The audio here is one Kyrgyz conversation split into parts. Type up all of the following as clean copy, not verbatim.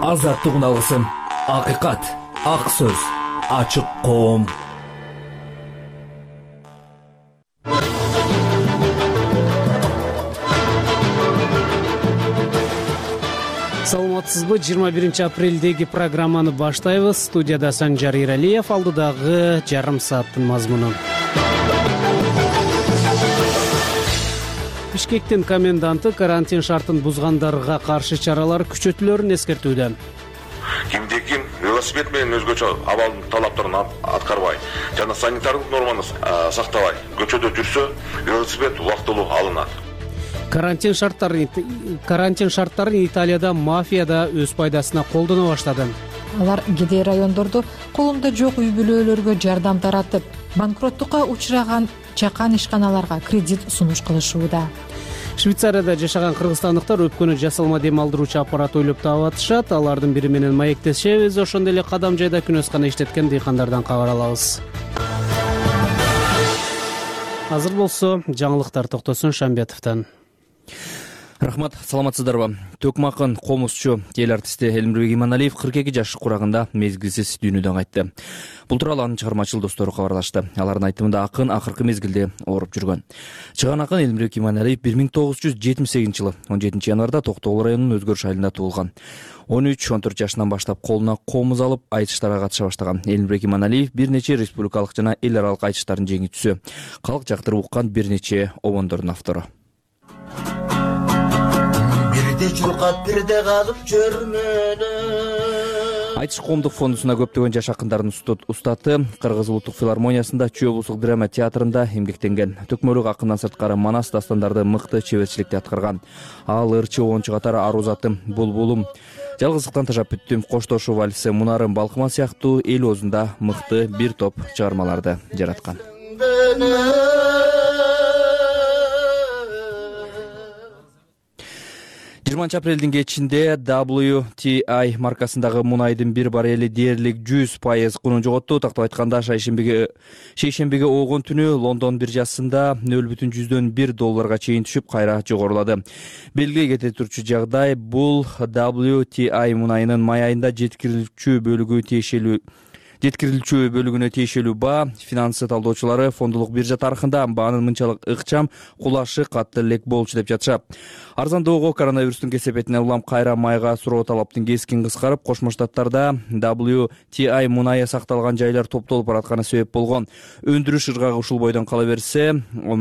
Азаттык алгысым, акыйкат, ак сөз, ачык коом. Саламатсызбы? 21 апрелдеги программаны баштайбыз. Студияда Санжар Иралиев, алдыдагы жарым сааттын мазмуну. Бишкектин коменданты карантин шартын бузгандарга каршы чаралар күчөтүлөрүн эскертүүдө. Кимде-ким велосипед менен өзгөчө абалдын талаптарын аткарбай жана санитардык норманы сактабай көчөдө жүрсө, велосипед убактылуу алынат. Карантин шарттарын Италияда мафияда өз пайдасына колдоно баштады. Алар кедей райондордо колунда жок үй бүлөлөргө жардам таратып, банкроттукка учураган чакан ишканаларга кредит сунуш кылышууда. Швейцарияда жашаган кыргызстандыктар өпкөнү жасалма дем алдыруучу аппарат ойлоп таап атышат. Алардын бири менен маектешебиз. Ошондой эле кадам жайда күнөскана иштеткен дыйкандардан кабар алабыз. Азыр болсо жаңылыктар Токтосун Шамбетовдон. Рахмат, саламатсыздарбы? Төкмакын комузчу эл артисти Элмирбек Иманалиев 42 жаш курагында мезгилсиз дүйнөдөн кайтты. Бул тууралуу анын чыгармачыл достору кабарлашты. Алардын айтымында акын акыркы мезгилде ооруп жүргөн. Чыган акын Элмирбек Иманалиев 1978-жылы 17 январда Токтогул районунун Өзгөрүш айылында туулган. 13-14 жашынан баштап колуна комуз алып айтыштарга катыша баштаган Элмирбек Иманалиев бир нече республикалык жана эл аралык айтыштардын жеңүүчүсү, калк жактырып уккан бир нече обондордун автору. Айтыш коомдук фондусуна көптөгөн жаш акындардын устаты, Кыргыз улуттук филармониясында, Чүй облустук драма театрында эмгектенген. Төкмөлүк акындан сырткары манас дастандарды мыкты чеберчиликте аткарган. Ал ырчы оончу катары аруу затым, булбулум, жалгыздыктан тажап бүттүм, коштошу вальсы, мунарым, балкыман сыяктуу эл оозунда мыкты бир топ чыгармаларды жараткан. 20 апрелдин кечинде WTI маркасындагы мунайдын бир баррели дээрлик 100% кунун жоготту. Тактап айтканда, шейшембиге оогон түнү Лондон биржасында $0.1 чейин түшүп, кайра жогорулады. Белгилей кете турчу жагдай, бул WTI мунайынын май айында жеткирилүүчү бөлүгүнө тиешелүү баа. Финансы талдоочулары фондулук биржа тарыхында баанын мынчалык ыкчам кулашы катты элек болчу деп жатышат. Арзандоого коронавирустун кесепетине улам кайра майга суроо талаптын кескин кыскарып, Кошмо Штаттарда WTI мунайы сакталган жайлар топтолуп баратканы себеп болгон. Өндүрүш ыргагы ушул бойдон кала берсе,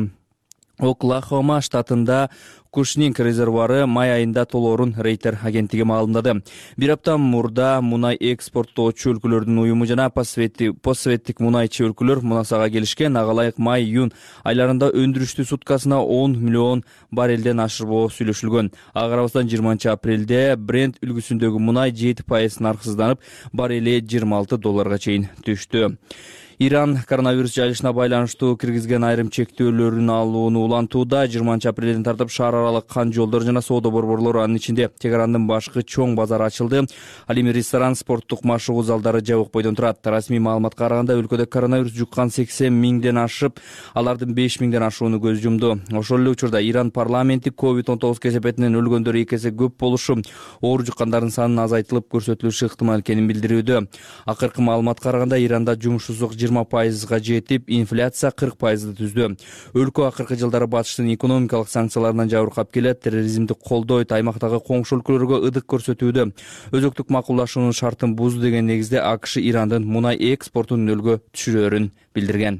Оклахома штатында Кушнинг резервуары май айында толоорун Рейтер агенттиги маалымдады. Бир апта мурда мунай экспорттоочу өлкөлөрдүн уюму жана постсоветтик мунайчы өлкөлөр мунасага келишкен. Агалайык май-июнь айларында өндүрүштү суткасына 10 миллион баррелден ашырбоо сүйлөшүлгөн. Ага карабастан 20 апрелде Брент үлгүсүндөгү мунай 7% нарксызданып, баррели $26 чейин түштү. Иран коронавирус жайылышына байланыштуу киргизген айрым чектөөлөрүн алууну улантууда. 20 апрелден тартып шаар аралык кан жолдор жана соода борборлору, анын ичинде Тегерандын башкы чоң базары ачылды. Ал эми ресторан, спорттук машыгуу залдары жабык бойдон турат. Расмий маалыматка караганда, өлкөдө коронавирус жуккан 80 миңден ашып, алардын 5 миңден ашууну көз жумду. Ошол эле учурда Иран парламенти COVID-19 кесепетинен өлгөндөр 2 эсе көп болушу, оору жуккандардын санын азайтылып көрсөтүлүшү ыктымал экенин билдирүүдө. Акыркы маалыматка караганда, Иранда жумушсуздук 20%га жетип, инфляция 40%ды түздү. Өлкө акыркы жылдары батыштын экономикалык санкцияларынан жабыркап келет, терроризмди колдойт, аймактагы коңшу өлкөлөргө ыдык көрсөтүүдө. Өзөктүк макулдашуунун шартын бузду деген негизде АКШ Ирандын мунай экспортун нөлгө түшүрөөрүн билдирген.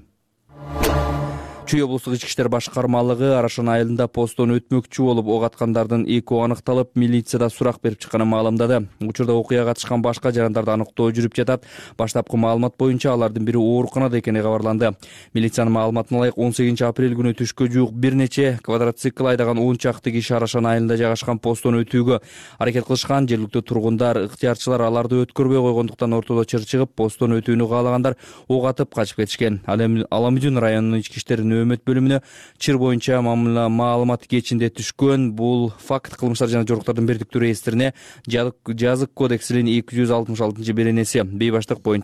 Чүй облустук ички иштер башкармалыгы Арашан айылында посттон өтмөкчү болуп ок аткандардын экөө аныкталып, милицияда сурак берип чыкканын маалымдады. Учурда окуяга катышкан башка жарандарды аныктоо жүрүп жатат. Баштапкы маалымат боюнча алардын бири ооруканада экени кабарланды. Милициянын маалыматына ылайык 18 апрель күнү түшкө жуук бир нече квадроцикл айдаган 10 чакты киши Арашан айылында жайгашкан посттон өтүүгө аракет кылышкан. Жергиликтүү тургундар, ыктыярчылар аларды өткөрбөй койгондуктан ортодо чыр чыгып, посттон өтүүнү каалагандар ок атып качып кетишкен. Аламүдүн районунун ички иштер өмөт бөлүмүнө чыр боюнча маалымат кечинде түшкөн. Бул факт кылмыштар жана жоруктардын бирдиктүү реестрине жазык кодексинин 266 беренеси бейбаштык боюнча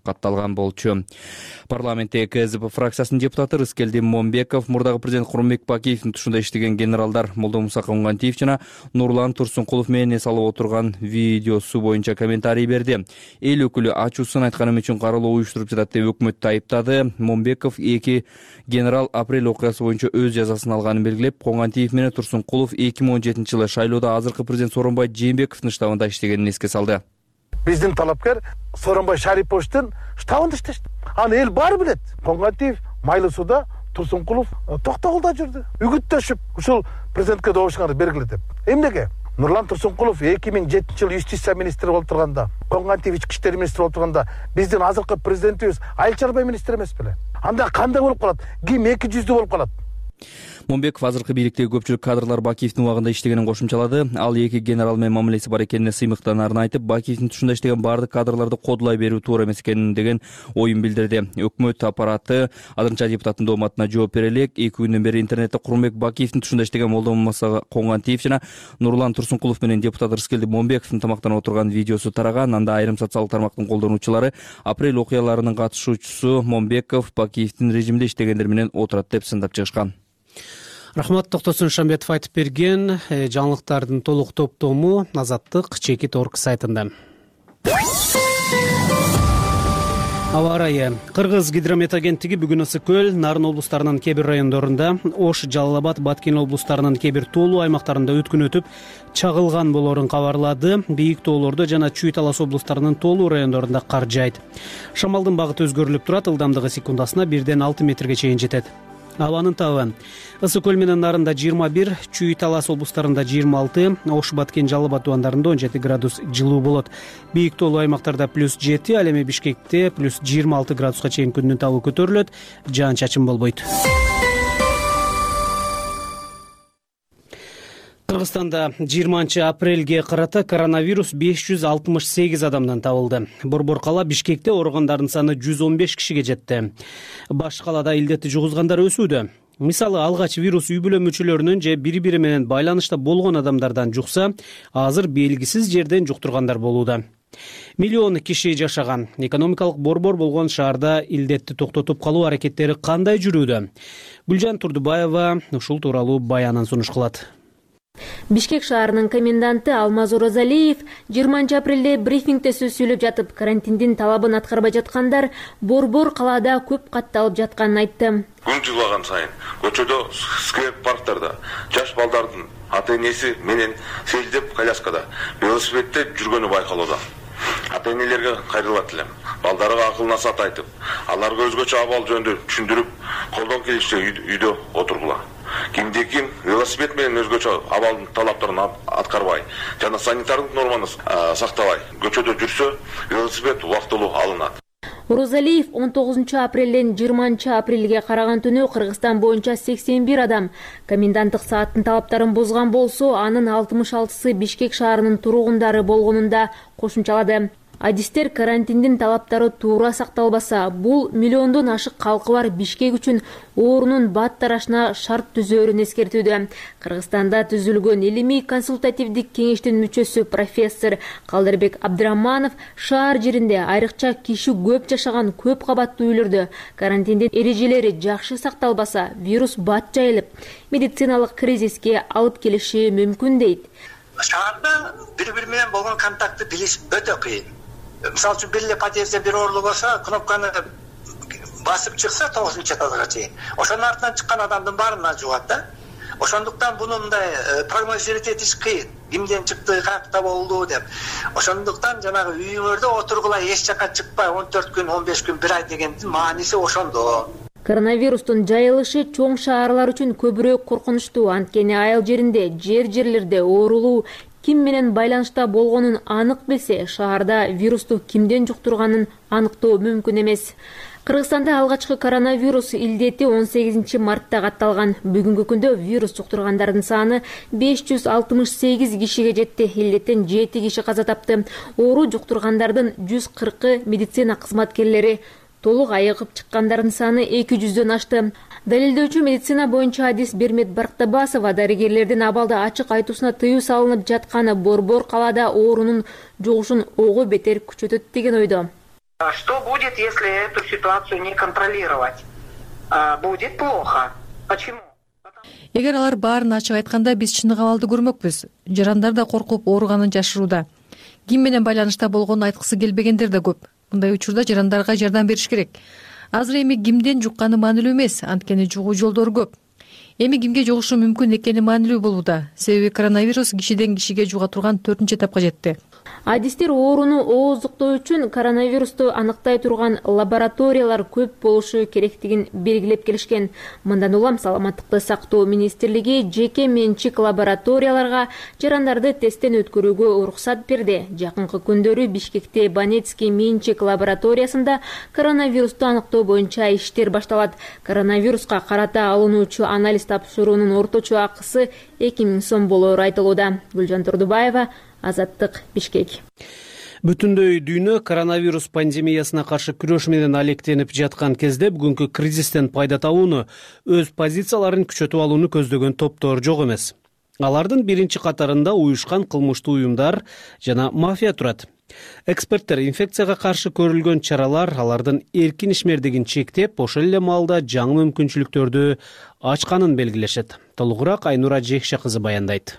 катталган болчу. Парламентте КСДП фракциясынын депутаты Рыскелди Момбеков, мурдагы президент Курманбек Бакиевдин тушунда иштеген генералдар Молдомуса Коңгантиев жана Нурлан Турсункулов менен эс алып отурган видеосу боюнча комментарий берди. Эл өкүлү ачуусун айтканым үчүн кароолоо уюштуруп жатат деп өкмөттү айыптады. Момбеков эки генерал апрель окуясы боюнча өз жазасын алганын белгилеп, Коңгантиев менен Турсункулов 2017-жылы шайлоодо азыркы президент Сооронбай Жээнбековдун штабында иштегенин эске салды. Биздин талапкер Сооронбай Шариповичтин штабында иштешти. Аны эл баары билет. Коңгантиев Майлы сууда, Турсункулов Токтогулда жүрдү. Үгүттөшүп, ушул президентке добушканды бергиле деп. Эмнеге? Нурлан Турсункулов 2007-жылы юстиция министри болуп турганда, Коңгантиев ички иштер министри болуп турганда, биздин азыркы президентибиз Айыл чарба министри эмес беле? Анда кандай болуп калат? Ким 200 болуп калат? Момбеков азыркы бийликтеги көпчүлүк кадрлар Бакиевдин убагында иштегенин кошумчалады. Ал эки генерал менен мамилеси бар экенине сыймыктанарын айтып, Бакиевдин тушунда иштеген бардык кадрларды кодулай берүү туура эмес экенин деген оюн билдирди. Өкмөт аппараты азырынча депутаттын дооматына жооп бере элек. 2 күндөн бери интернетте Курманбек Бакиевдин тушунда иштеген Молдомуса Коңгантиев жана Нурлан Турсункулов менен депутат Рыскелди Момбековдун тамактанып отурган видеосу тараган. Анда айрым социалдык тармактын колдонуучулары апрель окуяларынын катышуучусу Момбеков Бакиевдин режимде иштегендер менен отурат деп сындап чыгышкан. Рахмат, Токтосун Шамбетов айтып берген жаңылыктардын толук топтому Азаттык Чекит.орг сайтында. Аба ырайы. Кыргыз гидромет агенттиги бүгүн Ысык көл, Нарын облустарынын кээ бир райондорунда, Ош, Жалал Абад, Баткен облустарынын кээ бир тоолуу аймактарында өткүн өтүп, чагылган болоорун кабарлады. Бийик тоолордо жана Чүй Талас облустарынын тоолуу райондорунда кар жайт. Шамалдын багыты өзгөрүлүп турат, ылдамдыгы секундасына 1-6 метрге чейин жетет. Абанын табы Ысык көл менен Нарында 21, Чүй Талас облустарында 26, Ош, Баткен, Жалал Абад тубандарында 17 градус жылуу болот. Бийик тоолуу аймактарда +7, ал эми Бишкекте +26 градуска чейин күндүн табы көтөрүлөт, жаан-чачын болбойт. Кыргызстанда 20 апрелге карата коронавирус 568 адамдан табылды. Борбор кала Бишкекте ооругандардын саны 115 кишиге жетти. Баш калада илдетти жугузгандар өсүүдө. Мисалы, алгач вирус үй бүлө мүчөлөрүнөн же бири-бири менен байланышта болгон адамдардан жукса, азыр белгисиз жерден жуктургандар болууда. Миллион киши жашаган экономикалык борбор болгон шаарда илдетти токтотуп калуу аракеттери кандай жүрүүдө? Гүлжан Турдубаева ушул тууралуу баянын сунуш кылат. Бишкек шаарынын коменданты Алмаз Оразалиев 20 апрелде брифингде сөз сүйлөп жатып, карантиндин талабын аткарбай жаткандар борбор калаада көп катталып жатканын айтты. Күн жылаган сайын көчөдө, сквер парктарда жаш балдардын ата-энеси менен селдеп коляскада велосипедде жүргөнү байкалууда. Ата-энелерге кайрылат элем. Балдарга акыл насаат айтып, аларга өзгөчө абал жөнүндө түшүндүрүп, колдон келишинче үйдө отургула. Кимде-ким велосипед менен өзгөчө абалдын талаптарын аткарбай жана санитардык норманы сактабай көчөдө жүрсө, велосипед убактылуу алынат. Оразалиев 19 апрелден 20 апрелге караган түнү Кыргызстан боюнча 81 адам коменданттык сааттын талаптарын бузган болсо, анын 66сы Бишкек шаарынын тургундары болгонунда кошумчалады. Адистер карантиндин талаптары туура сакталбаса, бул миллиондон ашык калкы бар Бишкек үчүн оорунун бат тарашына шарт түзөөрүн эскертүүдө. Кыргызстанда түзүлгөн илимий консультативдик кеңештин мүчөсү профессор Калдырбек Абдыраманов шаар жеринде айрыкча киши көп жашаган көп кабаттуу үйлөрдө карантиндин эрежелери жакшы сакталбаса, вирус бат жайылып, медициналык кризиске алып келиши мүмкүн дейт. Шаарда бири-бири менен болгон контактты билиш өтө кыйын. Мисалы үчүн бир подъездде бир оорулуу болсо, кнопканы басып чыкса 9-чу этажга чейин, ошонун артынан чыккан адамдын баарына жугат да. Ошондуктан буну мындай прогнозировать этиш кыйын. Кимден чыкты, каякта болду деп. Ошондуктан жанагы үйүңөрдө отургула, эч жака чыкпай 14 күн, 15 күн, 1 ай дегендин мааниси ошондо. Коронавирустун жайылышы чоң шаарлар үчүн көбүрөөк коркунучтуу, анткени айыл жеринде, жерлерде оорулуу ким менен байланышта болгонун анык билсе, шаарда вирусту кимден жуктурганын аныктоо мүмкүн эмес. Кыргызстанда алгачкы коронавирус илдети 18 мартта катталган. Бүгүнкү күндө вирус жуктургандардын саны 568 кишиге жетти. Илдеттен 7 киши каза тапты. Оору жуктургандардын 140 медицина кызматкерлери, толук айыгып чыккандардын саны 200дөн ашты. Далилдөөчү медицина боюнча адис Бермет Барктабасова дарыгерлердин абалды ачык айтуусуна тыюу салынып жатканы борбор калаада оорунун жугушун ого бетер күчөтөт деген ойдо. Что будет, если эту ситуацию не контролировать? Будет плохо. Почему? Эгер алар баарын ачык айтканда биз чындык абалды көрмөкпүз. Жарандар да коркуп ооруганын жашырууда. Ким менен байланышта болгонун айткысы келбегендер да көп. Мындай учурда жарандарга жардам бериш керек. Азыр эми кимден жукканы маанилүү эмес, анткени жугуу жолдору көп. Эми кимге жугушу мүмкүн экени маанилүү болууда. Себеби коронавирус кишиден кишиге жуга турган 4-этапка жетти. Адистер ооруну ооздуктоо үчүн коронавирусту аныктай турган лабораториялар көп болушу керектигин белгилеп келишкен. Мындан улам саламаттыкты сактоо министрлиги жеке менчик лабораторияларга жарандарды тесттен өткөрүүгө уруксат берди. Жакынкы күндөрү Бишкекте Банецкий менчик лабораториясында коронавирусту аныктоо боюнча иштер башталат. Коронавируска карата алынуучу анализ тапшыруунун орточо акысы 2000 сом болоору айтылууда. Гүлжан Турдубаева, Азаттык, Бишкек. Бүтүндөй дүйнө коронавирус пандемиясына каршы күрөш менен алектенип жаткан кезде бүгүнкү кризистен пайда табууну, өз позицияларын күчөтүп алууну көздөгөн топтор жок эмес. Алардын биринчи катарында уюшкан кылмыштуу уюмдар жана мафия турат. Эксперттер инфекцияга каршы көрүлгөн чаралар алардын эркин ишмердигин чектеп, ошол эле маалда жаңы мүмкүнчүлүктөрдү ачканын белгилешет. Толугураак Айнура Жекше кызы баяндайт.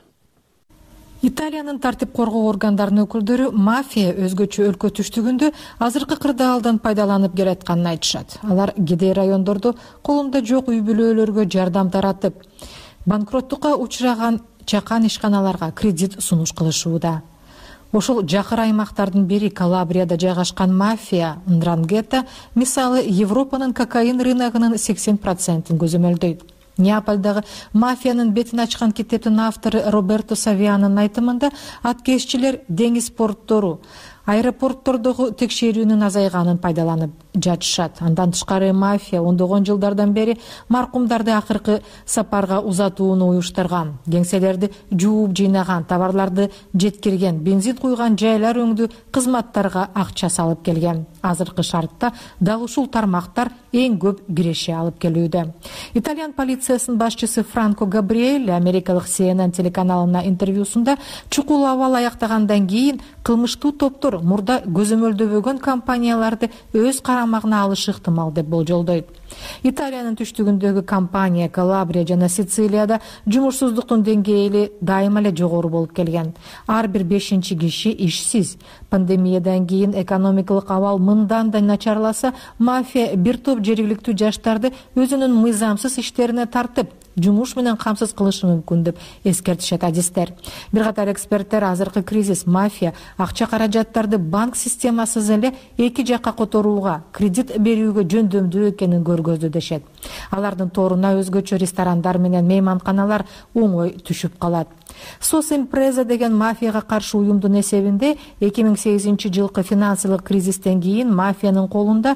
Италиянын тартип коргоо органдарынын өкүлдөрү мафия өзгөчө өлкө түштүгүндө азыркы кырдаалдан пайдаланып келатканын айтышат. Алар кедей райондордо колунда жок үй бүлөлөргө жардам таратып, банкроттукка учураган чакан ишканаларга кредит сунуш кылышууда. Ошол жакыр аймактардын бири Калабрияда жайгашкан мафия Ндрангета мисалы Европанын кокаин рыногунун 80%-ин көзөмөлдөйт. Неапольдагы мафиянын бетин ачкан китептин автору Роберто Савианын айтымында аткезчилер деңиз порттору, аэропорттордогу текшерүүнүн азайганын пайдаланып жатышат. Андан тышкары мафия ондогон жылдардан бери маркумдарды акыркы сапарга узатууну уюштурган, кеңселерди жууп жыйнаган, товарларды жеткирген, бензин куйган жайлар өңдүү кызматтарга акча салып келген. Азыркы шартта дал ушул тармактар эң көп киреше алып келүүдө. Италиян полициясынын башчысы Франко Габриэле америкалык CNN телеканалына интервьюсунда чукул абал аяктагандан кийин кылмыштуу топтор мурда көзөмөлдөбөгөн компанияларды өз карамагына алышы ыктымал деп болжолдойт. Италиянын түштүгүндөгү компания Калабрия жана Сицилияда жумушсуздуктун деңгээли дайыма эле жогору болуп келген. Ар бир 5-чи киши ишсиз. Пандемиядан кийин экономикалык абал мындан да начарласа, мафия бир топ жергиликтүү жаштарды өзүнүн мыйзамсыз иштерине тартып, жумуш менен камсыз кылышы мүмкүн деп эскертишет адистер. Бир катар эксперттер азыркы кризис мафия акча каражаттарды банк системасыз эле эки жакка которууга, кредит берүүгө жөндөмдүү экенин көргөздү дешет. Алардын торуна өзгөчө ресторандар менен мейманканалар оңой түшүп калат. Сос Импреза деген мафияга каршы уюмдун эсебинде 2008 жылкы финансылык кризистен кийин мафиянын колунда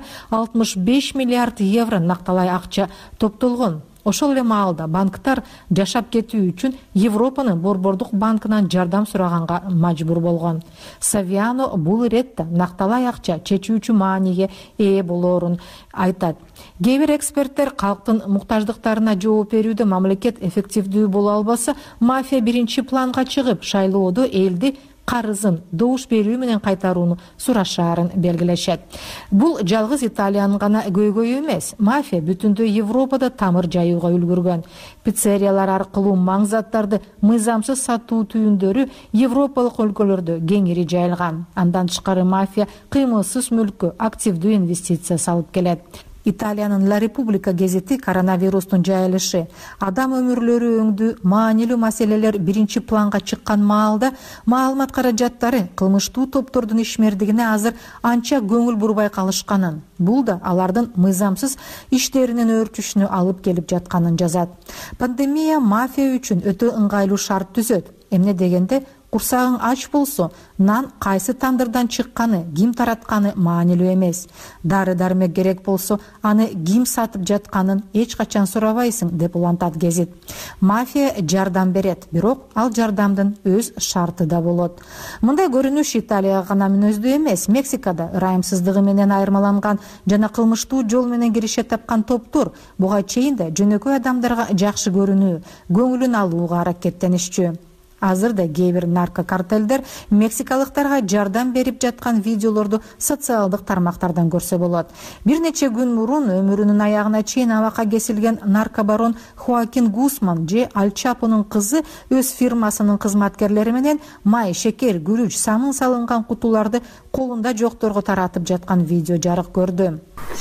65 миллиард евро накталай акча топтолгон. Ошол эле маалда банктар жашап кетүү үчүн Европанын борбордук банкынан жардам сураганга мажбур болгон. Савиано бул иретте накталай акча чечүүчү мааниге ээ болоорун айтат. Кээ бир эксперттер калктын муктаждыктарына жооп берүүдө мамлекет эффективдүү боло албаса, мафия биринчи планга чыгып, шайлоодо элди карызын добуш берүү менен кайтарууну сурашаарын белгилешет. Бул жалгыз Италиянын гана көйгөйү эмес. Мафия бүтүндөй Европада тамыр жайууга үлгүргөн. Пиццериялар аркылуу маң заттарды мыйзамсыз сатуу түйүндөрү европалык өлкөлөрдө кеңири жайылган. Андан тышкары мафия кыймылсыз мүлккө активдүү инвестиция салып келет. Италиянын Ла Република гезити коронавирустун жайылышы, адам өмүрлөрү өңдүү маанилүү маселелер биринчи планга чыккан маалда маалымат каражаттары кылмыштуу топтордун ишмердигине азыр анча көңүл бурбай калышканын, бул да алардын мыйзамсыз иштеринин өөрчүшүнө алып келип жатканын жазат. Пандемия мафия үчүн өтө ыңгайлуу шарт түзөт. Эмне дегенде, курсагың ач болсо, нан кайсы тандырдан чыкканы, ким таратканы маанилүү эмес. Дары-дармек керек болсо, аны ким сатып жатканын эч качан сурабайсың, деп улантат гезит. Мафия жардам берет, бирок ал жардамдын өз шарты да болот. Мындай көрүнүш Италияга гана мүнөздүү эмес. Мексикада ырайымсыздыгы менен айырмаланган жана кылмыштуу жол менен киреше тапкан топтор буга чейин да жөнөкөй адамдарга жакшы көрүнүү, көңүлүн алууга аракеттенишчү. Азырда кээ бир наркокартелдер мексикалыктарга жардам берип жаткан видеолорду социалдык тармактардан көрсө болот. Бир нече күн мурун өмүрүнүн аягына чейин абакка кесилген наркобарон Хоакин Гусман же Аль Чапонун кызы өз фирмасынын кызматкерлери менен май, шекер, күрүч, самын салынган кутуларды колунда жокторго таратып жаткан видео жарык көрдү.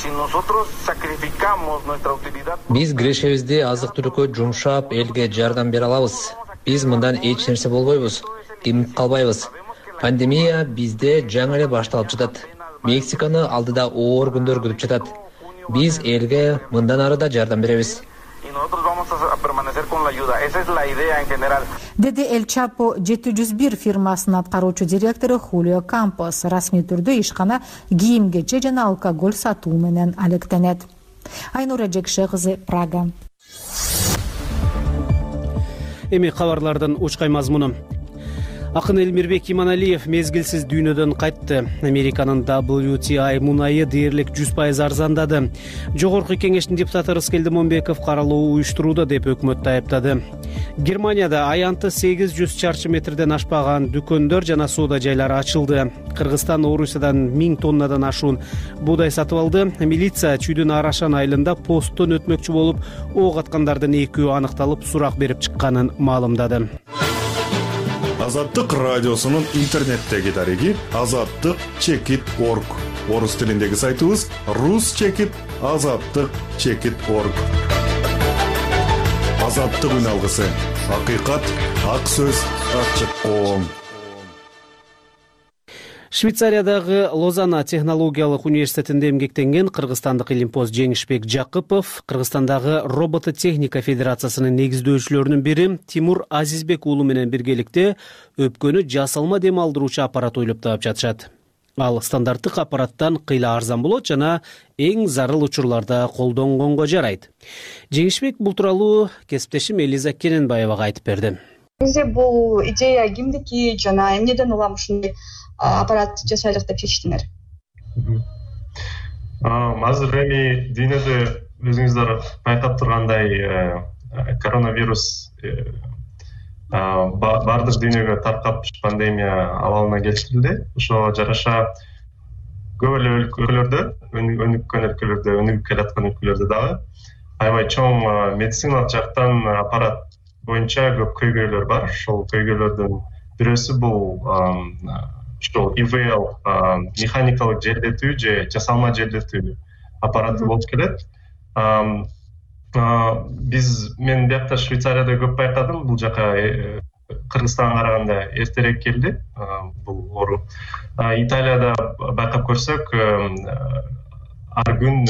Биз кирешебизди азык-түлүккө жумшап, элге жардам бере алабыз. Биз мындан эч нерсе болбойбуз, кимип калбайбыз. Пандемия бизде жаңы эле башталып жатат. Мексиканы алдыда оор күндөр күтүп жатат. Биз элге мындан ары да жардам беребиз. Деди Эль Чапо 701 фирмасынын аткаруучу директору Хулио Кампос расмий түрдө ишкана кийим-кече жана алкоголь сатуу менен алектенет. Айнура Жекше кызы, Прага. Эми кабарлардын учкай мазмуну. Акын Элмирбек Иманалиев мезгилсиз дүйнөдөн кайтты. Американын WTI мунайы дээрлик 100% арзандады. Жогорку кеңештин депутаты Рыскелди Момбеков каралуу уюштурууда деп өкмөттү айыптады. Германияда аянты 800 чарчы метрден ашпаган дүкөндөр жана соода жайлары ачылды. Кыргызстан Орусиядан 1000 тоннадан ашуун буудай сатып алды. Милиция чүйдүн Арашан айылында посттон өтмөкчү болуп, ок аткандардын экөө аныкталып, сурак берип чыкканын маалымдады. Азаттык радиосунун интернеттеги дареги azattyk.org. Орус тилиндеги сайтыбыз rus.azattyk.org. Азаттык үн алгысы. Акыйкат, ак сөз, ачык коом. Швейцариядагы Лозанна технологиялык университетинде эмгектенген кыргызстандык илимпоз Жеңишбек Жакыпов Кыргызстандагы робототехника федерациясынын негиздөөчүлөрүнүн бири Тимур Азизбек уулу менен биргеликте өпкөнү жасалма дем алдыруучу аппарат ойлоп таап жатышат. Ал стандарттык аппараттан кыйла арзан болот жана эң зарыл учурларда колдонгонго жарайт. Жеңишбек бул тууралуу кесиптешим Элиза Кененбаевага айтып берди. Бизде бул идея кимдики жана эмнеден улам ушундай аппарат жасайлык деп чечтиңер? Азыр эми дүйнөдө өзүңүздөр байкап тургандай коронавирус бардык дүйнөгө таркап пандемия абалына келтирилди. Ошого жараша көп эле өлкөлөрдө, өнүккөн өлкөлөрдө, өнүгүп келаткан өлкөлөрдө дагы аябай чоң медициналык жактан аппарат боюнча көп көйгөйлөр бар. Ошол көйгөйлөрдүн бирөөсү бул ошол IVL механикалык желдетүү же жасалма желдетүү аппараты болуп келет. Мен биякта Швейцарияда көп байкадым. Бул жака Кыргызстанга караганда эртерээк келди бул оору. Италияда байкап көрсөк, ар күн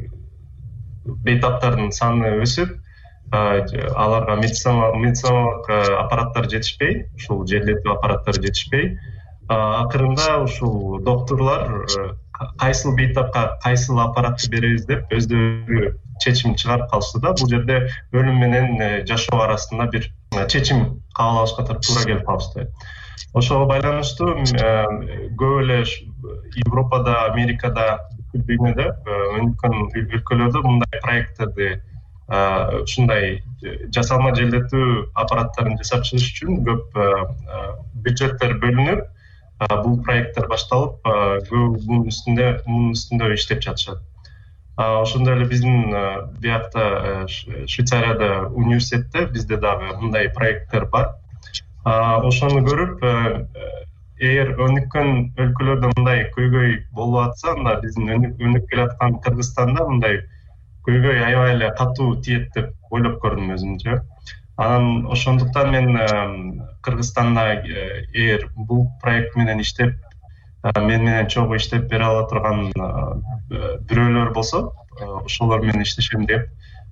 бейтаптардын саны өсүп, аларга медициналык аппараттар жетишпей, ушул желдетүү аппараттары жетишпей, акырында ушул докторлор кайсыл бейтапка кайсыл аппаратты беребиз деп өздөрү чечим чыгарып калышты да. Бул жерде өлүм менен жашоо арасында бир чечим кабыл алышка туура келип калышты. Ошого байланыштуу көп эле Европада, Америкада, дүйнөдө өнүккөн өлкөлөрдө мындай проекттерди, ушундай жасалма желдетүү аппараттарын жасап чыгыш үчүн көп бюджеттер бөлүнүп, бул проекттер башталып, мунун үстүндө иштеп жатышат. Ошондой эле биздин биякта Швейцарияда университетте бизде дагы мындай проекттер бар. Ошону көрүп, эгер өнүккөн өлкөлөрдө мындай көйгөй болуп атса, анда биздин өнүгүп келаткан Кыргызстанда мындай көйгөй аябай эле катуу тиет деп ойлоп көрдүм өзүмчө. Анан ошондуктан мен Кыргызстанда эгер бул проект менен иштеп, мен менен чогуу иштеп бере ала турган бирөөлөр болсо, ошолор менен иштешем деп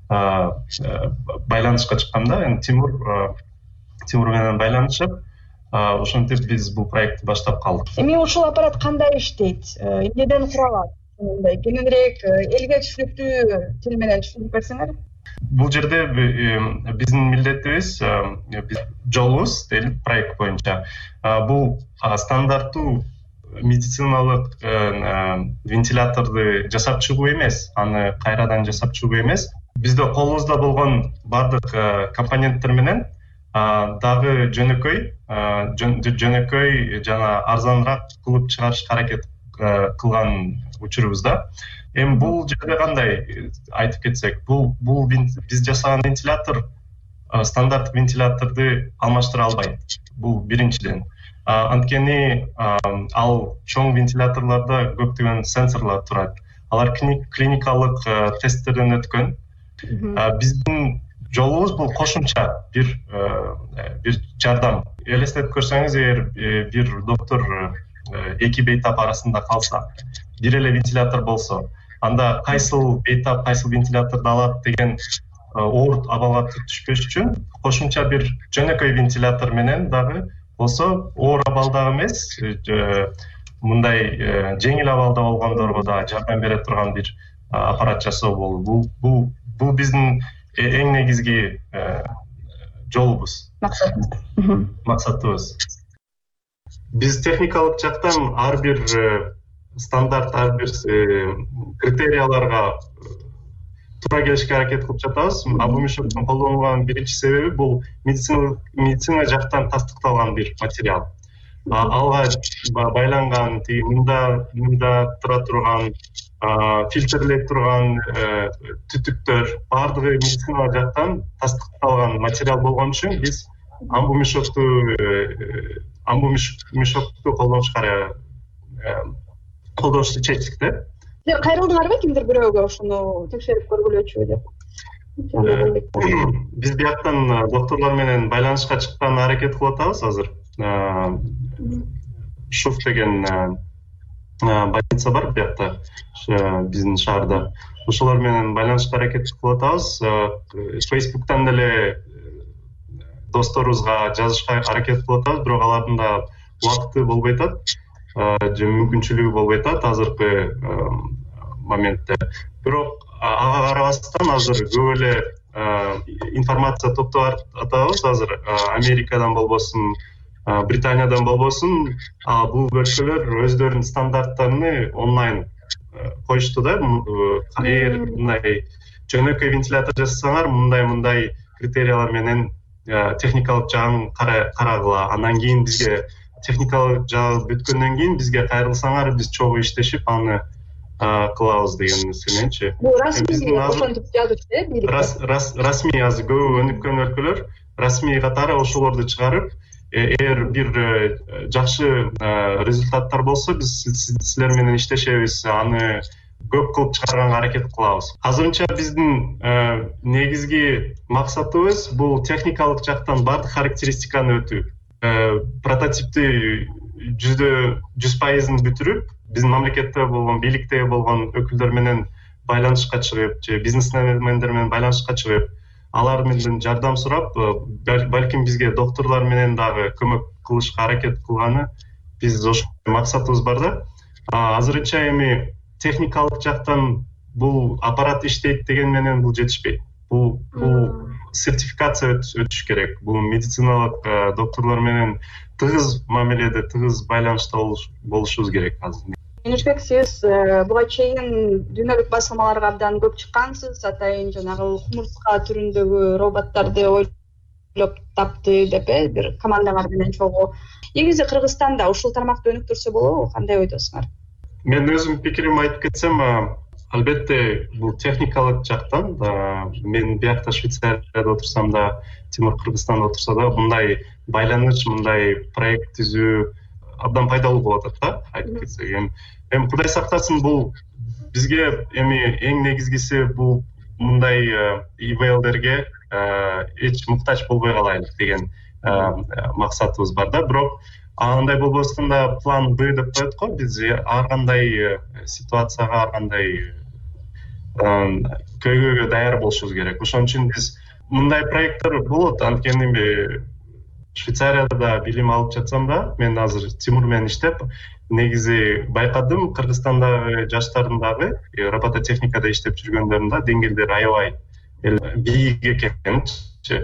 байланышка чыкканда, Тимур менен байланышып, ошентип биз бул проектти баштап калдык. Эми ушул аппарат кандай иштейт? Эмнеден куралат? Кеңирээк элге түшүнүктүү тил менен түшүндүрүп берсеңер? Бул жерде биздин милдетибиз, жолубуз проект боюнча бул стандарттуу медициналык вентиляторду жасап чыгуу эмес, аны кайрадан жасап чыгуу эмес. Бизде колубузда болгон бардык компоненттер менен дагы жөнөкөй жана арзаныраак кылып чыгарышка аракет кылган учурубузда. Эми бул жерде кандай айтып кетсек, бул биз жасаган вентилятор стандарт вентиляторду алмаштыра албайт. Бул биринчиден. Анткени ал чоң вентиляторлордо көптөгөн сенсорлор турат. Алар клиникалык тесттерден өткөн. Биздин жолубуз бул кошумча бир жардам. Элестетип көрсөңүз, эгер бир доктор эки бейтап арасында калса, бир эле вентилятор болсо, анда кайсыл бейтап, кайсыл вентиляторду алат деген оор абалга түшпөш үчүн кошумча бир жөнөкөй вентилятор менен дагы болсо оор абалда эмес, мындай жеңил абалда болгондорго да жардам бере турган бир аппарат жасоо болду. Бул биздин эң негизги жолубуз, максатыбыз. Биз техникалык жактан ар бир стандарт, ар бир критерияларга туура келишке аракет кылып жатабыз. Бул мишоктун колдонулган биринчи себеби бул медицина жактан тастыкталган бир материал. Алга байланган мында тура турган фильтрлеп турган түтүктөр баардыгы медицина жактан тастыкталган материал болгон үчүн биз амбумишокту колдонушту чечтик да. Кайрылдыңарбы кимдир бирөөгө ушуну текшерип көргүлөчү деп? Биз бияктан докторлор менен байланышка чыкканга аракет кылып атабыз азыр. Шуф деген больница бар биякта, биздин шаарда. Ошолор менен байланышка аракет кылып атабыз. Facebook'тан деле досторубузга жазышка аракет кылып атабыз, бирок алардын да убакыты болбой атат, же мүмкүнчүлүгү болбой атат азыркы моментте. Бирок ага карабастан азыр көп эле информация топтоп атабыз. Азыр Америкадан болбосун, Британиядан болбосун, бул өлкөлөр өздөрүнүн стандарттарын онлайн коюшту да. Эгер мындай жөнөкөй вентилятор жасасаңар, мындай критериялар менен техникалык жагын карагыла. Андан кийин бизге техникалык жагы бүткөндөн кийин бизге кайрылсаңар, биз чогуу иштешип аны кылабыз деген нерсененчи. Бул расмий ошентип жазып, расмий азыр көп өнүккөн өлкөлөр расмий катары ошолорду чыгарып, эгер бир жакшы результаттар болсо, биз силер менен иштешебиз, аны көп кылып чыгарганга аракет кылабыз. Азырынча биздин негизги максатыбыз бул техникалык жактан бардык характеристиканы өтүү. Прототипти 100% бүтүрүп, биздин мамлекетте болгон, бийликте болгон өкүлдөр менен байланышка чыгып, же бизнесмендер менен байланышка чыгып, алар менен жардам сурап, балким бизге докторлор менен дагы көмөк кылышка аракет кылганы биз ошол максатыбыз бар да. Азырынча эми техникалык жактан бул аппарат иштейт деген менен бул жетишпейт. Бул сертификация өтүш керек. Бул медициналык докторлор менен тыгыз мамиледе, тыгыз байланышта болушубуз керек азыр. Менешбек, сиз буга чейин дүйнөлүк басылмаларга абдан көп чыккансыз, атайын жанагы кумурска түрүндөгү роботторду ойлоп тапты деп бир командаңар менен чогуу. Негизи Кыргызстанда ушул тармакты өнүктүрсө болобу? Кандай ойдосуңар? Мен өзүм пикиримди айтып кетсем, албетте бул техникалык жактан, мен биякта Швейцарияда отурсам да, Тимур Кыргызстанда отурса да, мындай байланыш, мындай проект түзүү абдан пайдалуу болот да, айтып кетсек. Эми Кудай сактасын, бул бизге эми эң негизгиси бул мындай ИВЛдерге эч муктаж болбой калайлык деген максатыбыз бар да. Бирок андай болбостон план Б деп коет го, биз ар кандай ситуацияга, ар кандай көйгөйгө даяр болушубуз керек. Ошон үчүн биз мындай проекттер болот. Анткени Швейцарияда да билим алып жатсам да, мен азыр Тимур менен иштеп, негизи байкадым, Кыргызстандагы жаштардын дагы робототехникада иштеп жүргөндөрдүн да деңгээлдери аябай бийик экенчи.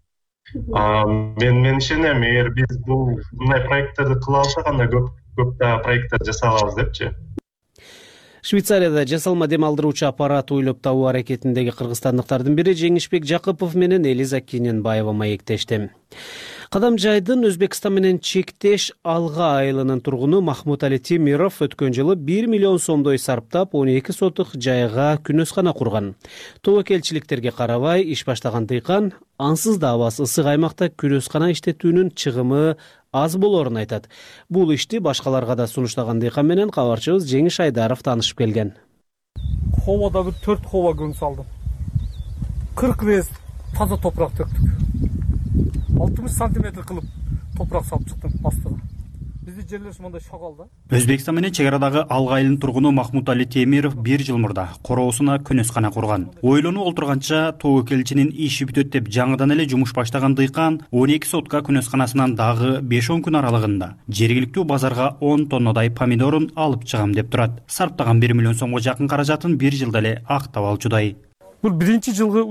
Мен ишенем, эгер биз бул мындай проекттерди кыла алсак, анда көп проекттер жасай алабыз депчи. Швейцарияда жасалма дем алдыруучу аппарат ойлоп табуу аракетиндеги кыргызстандыктардын бири Жеңишбек Жакыпов менен Элиза Кененбаева маектешти. Кадамжайдын Өзбекстан менен чектеш Алга айылынын тургуну Махмут Али Темиров өткөн жылы 1 миллион сомдой сарптап 12 сотук жайга күнөскана курган. Тобокелчиликтерге карабай иш баштаган дыйкан ансыз да абасы ысык аймакта күнөскана иштетүүнүн чыгымы аз болорун айтат. Бул ишти башкаларга да сунуштаган дыйкан менен кабарчыбыз Жеңиш Айдаров таанышып келген. Ховада бир 4 хова күн салдым. 40 рез таза топурак төктүк. 60 сантиметр кылып топурак салып чыктым астына. Бизди жерлер мындай шок алды. Өзбекстан менен чек арадагы Алга айылынын тургуну Махмут Али Темиров 1 жыл мурда короосуна күнөскана курган. Ойлонуп олтурганча тобокелчинин иши бүтөт деп жаңыдан эле жумуш баштаган дыйкан 12 сотка күнөсканасынан дагы 5-10 күн аралыгында жергиликтүү базарга 10 тоннадай помидорун алып чыгам деп турат. Сарптаган 1 миллион сомго жакын каражатын 1 жылда эле актап алчудай. Бул биринчи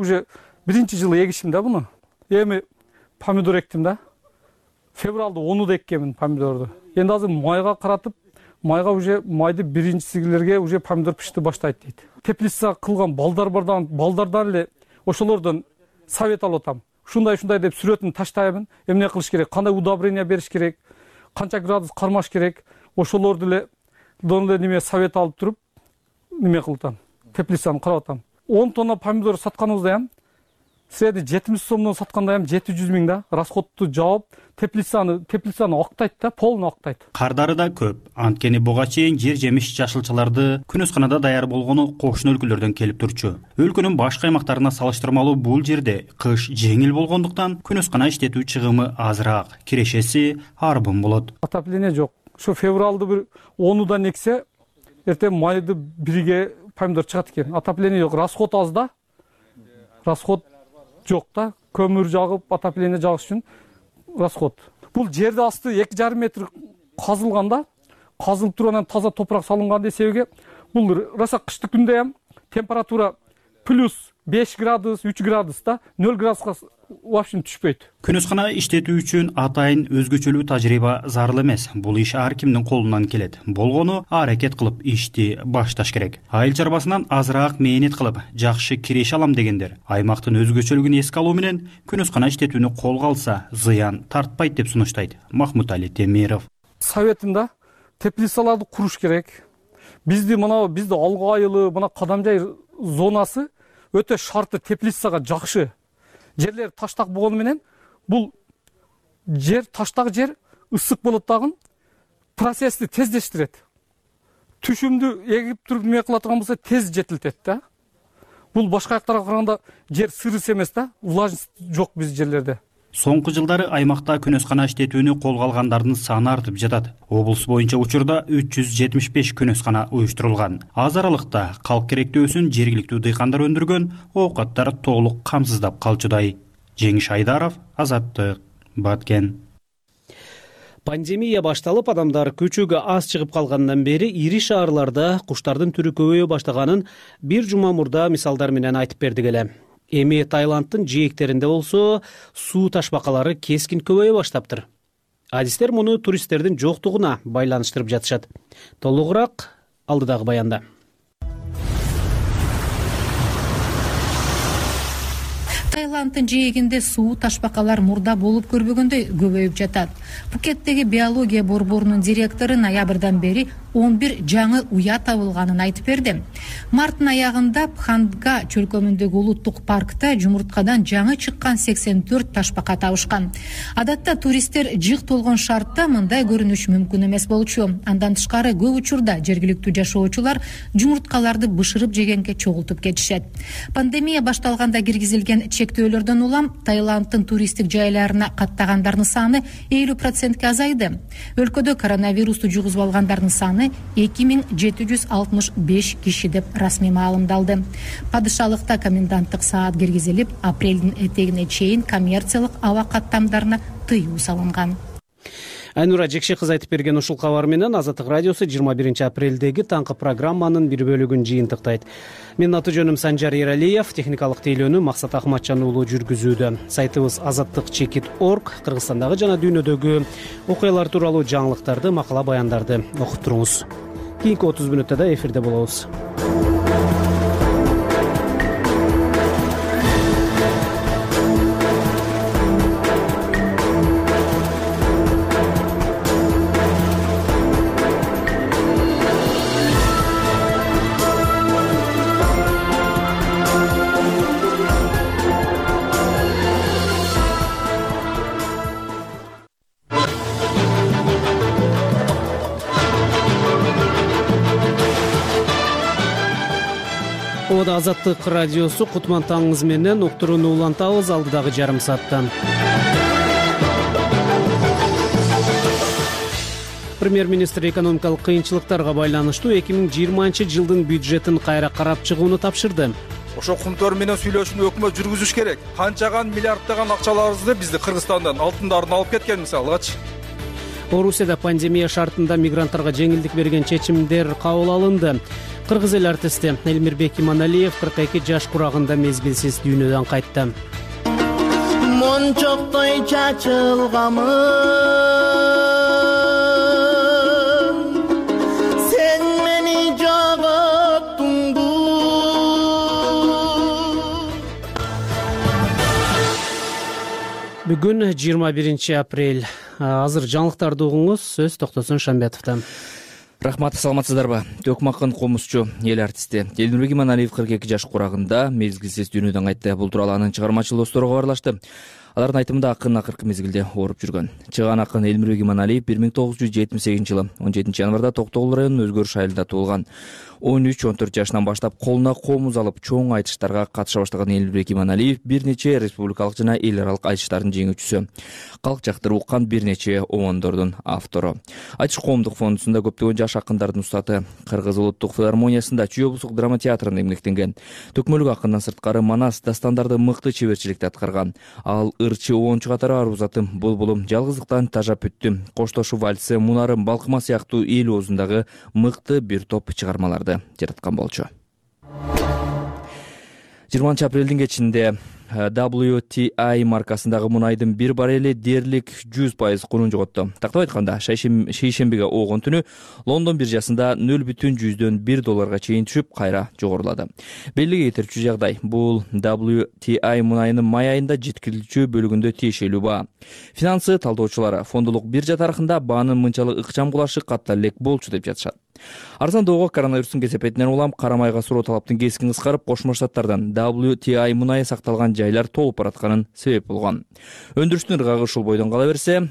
жылы эгишим да буну. Эми помидор эктим да. Февралда 10-да эккенмин помидорду. Енді азыр майға қаратып, майға уже майды биринчи сигилерге уже помидор пишти баштайт дейт. Теплица кылган балдардан эле ошолордон совет алып атам. Ушундай деп сүрөтүн таштайбын. Эмне кылыш керек? Кандай удобрение бериш керек? Канча градус кармаш керек? Ошолорду эле неме совет алып туруп, неме кылтам. Теплицаны карап атам. 10 тонна помидор сатканыбызда ham среди 70 сомдон сатканда ham 700 миң да расходту жаап, теплицаны актайт да, полну актайт. Кардары да көп. Анткени буга чейин жер жемиш жашылчаларды күнөсканада даяр болгону кошуна өлкөлөрдөн келип турчу. Өлкөнүн башка аймактарына салыштырмалуу бул жерде кыш жеңил болгондуктан күнөскана иштетүү чыгымы азыраак, кирешеси арбын болот. Отопление жок. Ошо февралды бир 10-дан эксе, эртең майды бириге помидор чыгат экен. Отопление жок, расход аз да. Расход жок да. Көмүр жагып, отопление жагыш үчүн расход. Бул жерде асты 2,5 метр казылганда, казылып турган таза топурак салынган десеге, бул раса кышты күндө ham температура плюс 5 градус, 3 градус да, 0 градуска вообще түшпөйт. Күнөскана иштетүү үчүн атайын өзгөчөлүү тажрыйба зарыл эмес. Бул иш ар кимдин колунан келет. Болгону аракет кылып ишти башташ керек. Айыл чарбасынан азыраак мээнет кылып, жакшы киреше алам дегендер аймактын өзгөчөлүгүн эске алуу менен күнөскана иштетүүнү колго алса, зыян тартпайт деп сунуштайт Махмут Али Темиров. Советинде теплицаларды куруш керек. Бизди Алга айылы, мына Кадамжай зонасы өтө шарты теплицага жакшы. Жерлер таштак болгону менен бул жер таштак жер ысык болот дагы процессти тездештирет. Түшүмдү эгип туруп неме кылатырган болсо тез жетилтет да. Бул башка жактарга караганда жер сырыс эмес да, влажность жок биз жерлерде. Соңку жылдары аймакта күнөскана иштетүүнү колго алгандардын саны артып жатат. Облус боюнча учурда 375 күнөскана уюштурулган. Аз аралыкта калк керектөөсүн жергиликтүү дыйкандар өндүргөн, оокаттар толук камсыздап калчудай. Жеңиш Айдаров, Азаттык, Баткен. Пандемия башталып, адамдар көчөгө аз чыгып калгандан бери ири шаарларда куштардын түрү көбөйө баштаганын бир жума мурда мисалдар менен айтып бердик эле. Эми Таиландтын жээктеринде болсо суу ташбакалары кескин көбөйө баштаптыр. Адистер муну туристтердин жоктугуна байланыштырып жатышат. Толугураак алдыдагы баянда. Таиландтын жээгинде суу ташбакалар мурда болуп көрбөгөндөй көбөйүп жатат. Пукеттеги биология борборунун директору ноябрдан бери 11 жаңы уя табылганын айтып берди. Марттын аягында Пханга чөлкөмүндөгү улуттук паркта жумурткадан жаңы чыккан 84 ташбака табышкан. Адатта туристтер жык толгон шартта мындай көрүнүш мүмкүн эмес болчу. Андан тышкары көп учурда жергиликтүү жашоочулар жумурткаларды бышырып жегенге чогултуп кетишет. Пандемия башталганда киргизилген чектөөлөрдөн улам Таиландтын туристтик жайларына каттагандардын саны 50%ке азайды. Өлкөдө коронавирусту жугузуп алгандардын саны 2765 киши деп расмий маалымдалды. Падышалыкта коменданттык саат киргизилип, апрелдин этегине чейин коммерциялык аба каттамдарына тыюу салынган. Айнура Жекши кызы айтып берген ушул кабар менен Азаттык радиосу 21 апрелдеги таңкы программанын бир бөлүгүн жыйынтыктайт. Менин аты жөнүм Санжар Эралиев, техникалык тейлөөнү Максат Ахматжан уулу жүргүзүүдө. Сайтыбыз azattik.org, Кыргызстандагы жана дүйнөдөгү окуялар тууралуу жаңылыктарды, макала баяндарды окуп туруңуз. кийинки 30 мүнөттө да эфирде болобуз. Азаттык радиосу Кутман таңыңыз менен уктурууну улантабыз алдыдагы жарым сааттан. Премьер-министр экономикалык кыйынчылыктарга байланыштуу 2020-жылдын бюджетин кайра карап чыгууну тапшырды. Ошо кумтор менен сүйлөшүүнү өкмөт жүргүзүш керек. Канчаган миллиарддаган акчаларыбызды бизди Кыргызстандан алтындарын алып кеткен мисалгачы. Орусияда пандемия шартында мигранттарга жеңилдик берген чечимдер кабыл алынды. Кыргыз эл артисти Элмирбек Иманалиев 42 жаш курагында мезгилсиз дүйнөдөн кайтты. Мончоктой чачылгамын сен мени жоготтуңду. Бүгүн 21 апрель. Азыр жаңылыктарды угуңуз, сөз Токтосун Шамбетовдон. Рахмат, саламатсыздарбы? Төкмакын комузчу, эл артисти Элмирбек Иманалиев 42 жаш курагында мезгилсиз дүйнөдөн кайтты. Бул тууралуу анын чыгармачыл достору кабарлашты. Алардын айтымында акын акыркы мезгилде ооруп жүргөн. Чыган акын Элмирбек Иманалиев 1978-жылы 17 январда Токтогул районунун Өзгөрүш айылында туулган. 13-14 жашынан баштап колуна комуз алып чоң айтыштарга катыша баштаган Элмирбек Иманалиев бир нече республикалык жана эл аралык айтыштардын жеңүүчүсү. Калк жактырып уккан бир нече обондордун автору. Айтыш коомдук фондусунда көптөгөн жаш акындардын устаты. Кыргыз улуттук филармониясында Чүй облустук драма театрында эмгектенген. Төкмөлүк акындан сырткары манас дастандарды мыкты чеберчиликте аткарган. Ал ырчы обончу катары арбузатым, булбулум, жалгыздыктан тажап бүттүм, коштошуу вальсы, мунарым, балкыма сыяктуу эл оозундагы мыкты бир топ чыгармаларды жараткан болчу. 20 апрелдин кечинде WTI маркасындагы мунайдын бир баррели дээрлик 100% кунун жоготту. Тактап айтканда, шейшембиге огон түнү Лондон биржасында $0,1 чейин түшүп, кайра жогорулады. Белгиге кетирчү жагдай, бул WTI мунайынын май айында жеткирилүүчү бөлүгүндө тиешелүү баа. Финансы талдоочулары фондулук биржа тарыхында баанын мынчалык ыкчам кулашы катта элек болчу деп жатышат. Арзандоого коронавирустун кесепетинен улам кара майга суроо талаптын кескин кыскарып, Кошмо Штаттардан WTI мунайы сакталган жайлар толуп баратканын себеп болгон. Өндүрүштүн ыргагы ушул бойдон кала берсе,